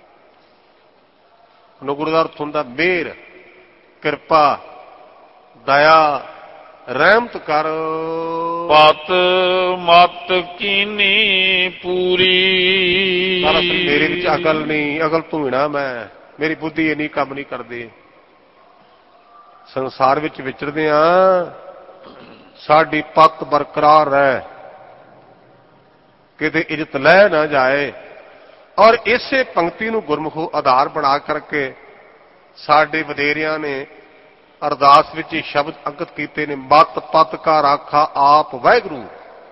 ਨੁਕਰ ਦਾ ਅਰਥ ਹੁੰਦਾ ਮਿਹਰ, ਕਿਰਪਾ, ਦਇਆ, ਰਹਿਮਤ ਕਰ। ਪਤ ਮਤ ਕੀਨੀ ਪੂਰੀ। ਦਰਅਸਲ ਮੇਰੇ ਵਿੱਚ ਅਕਲ ਨਹੀਂ, ਅਕਲ ਧੂਣਾ ਮੈਂ, ਮੇਰੀ ਬੁੱਧੀ ਇੰਨੀ ਕੰਮ ਨਹੀਂ ਕਰਦੀ। ਸੰਸਾਰ ਵਿੱਚ ਵਿਚਰਦੇ ਹਾਂ, ਸਾਡੀ ਪੱਤ ਬਰਕਰਾਰ ਰਹਿ, ਕਿਤੇ ਇੱਜ਼ਤ ਲੈ ਨਾ ਜਾਏ। ਔਰ ਇਸੇ ਪੰਕਤੀ ਨੂੰ ਗੁਰਮੁਖੋ ਆਧਾਰ ਬਣਾ ਕਰਕੇ ਸਾਡੇ ਵਡੇਰਿਆਂ ਨੇ ਅਰਦਾਸ ਵਿੱਚ ਹੀ ਸ਼ਬਦ ਅੰਕਿਤ ਕੀਤੇ ਨੇ, ਮਤ ਪਤ ਕਾ ਰਾਖਾ ਆਪ ਵਾਹਿਗੁਰੂ।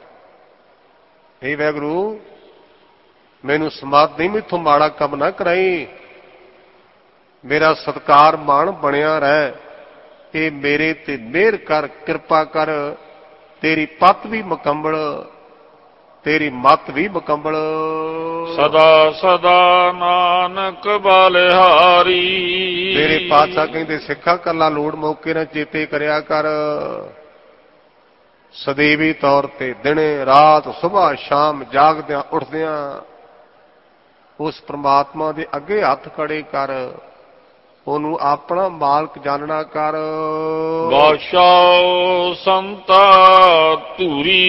ਇਹ ਵਾਹਿਗੁਰੂ, ਮੈਨੂੰ ਸਮਾਧ ਨਹੀਂ, ਮੈਥੋਂ ਮਾੜਾ ਕੰਮ ਨਾ ਕਰਾਈ, ਮੇਰਾ ਸਤਕਾਰ ਮਾਣ ਬਣਿਆ ਰਹਿ। ਇਹ ਮੇਰੇ ਤੇ ਮਿਹਰ ਕਰ, ਕਿਰਪਾ ਕਰ। ਤੇਰੀ ਪੱਤ ਵੀ ਮੁਕੰਮਲ, ਤੇਰੀ ਮੱਤ ਵੀ ਮੁਕੰਮਲ। ਸਦਾ ਸਦਾ ਨਾਨਕ ਬਲਿਹਾਰੀ। ਮੇਰੇ ਪਾਤਸ਼ਾਹ ਕਹਿੰਦੇ, ਸਿੱਖਾਂ ਕੱਲਾ ਲੋੜ ਮੌਕੇ ਨਾਲ ਚੇਤੇ ਕਰਿਆ ਕਰ। ਸਦੀਵੀ ਤੌਰ ਤੇ ਦਿਨੇ ਰਾਤ ਸੁਬਾਹ ਸ਼ਾਮ ਜਾਗਦਿਆਂ ਉੱਠਦਿਆਂ ਉਸ ਪ੍ਰਮਾਤਮਾ ਦੇ ਅੱਗੇ ਹੱਥ ਖੜੇ ਕਰ, ਉਹਨੂੰ ਆਪਣਾ ਮਾਲਕ ਜਾਣਨਾ ਕਰ। ਬਾਦਸ਼ਾਹ ਸੰਤਾ ਧੂਰੀ।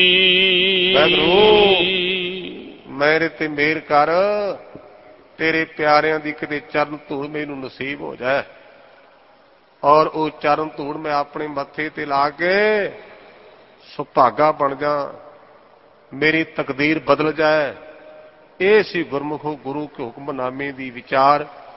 ਵਾਹਿਗੁਰੂ, ਮੇਰੇ ਤੇ ਮਿਹਰ ਕਰ, ਤੇਰੇ ਪਿਆਰਿਆਂ ਦੀ ਕਿਤੇ ਚਰਨ ਧੂੜ ਮੈਨੂੰ ਨਸੀਬ ਹੋ ਜਾਏ, ਔਰ ਉਹ ਚਰਨ ਧੂੜ ਮੈਂ ਆਪਣੇ ਮੱਥੇ ਤੇ ਲਾ ਕੇ ਸੁਭਾਗਾ ਬਣ ਜਾ, ਮੇਰੀ ਤਕਦੀਰ ਬਦਲ ਜਾਏ। ਇਹ ਸੀ ਗੁਰਮੁਖੋ ਗੁਰੂ ਕੇ ਹੁਕਮਨਾਮੇ ਦੀ ਵਿਚਾਰ।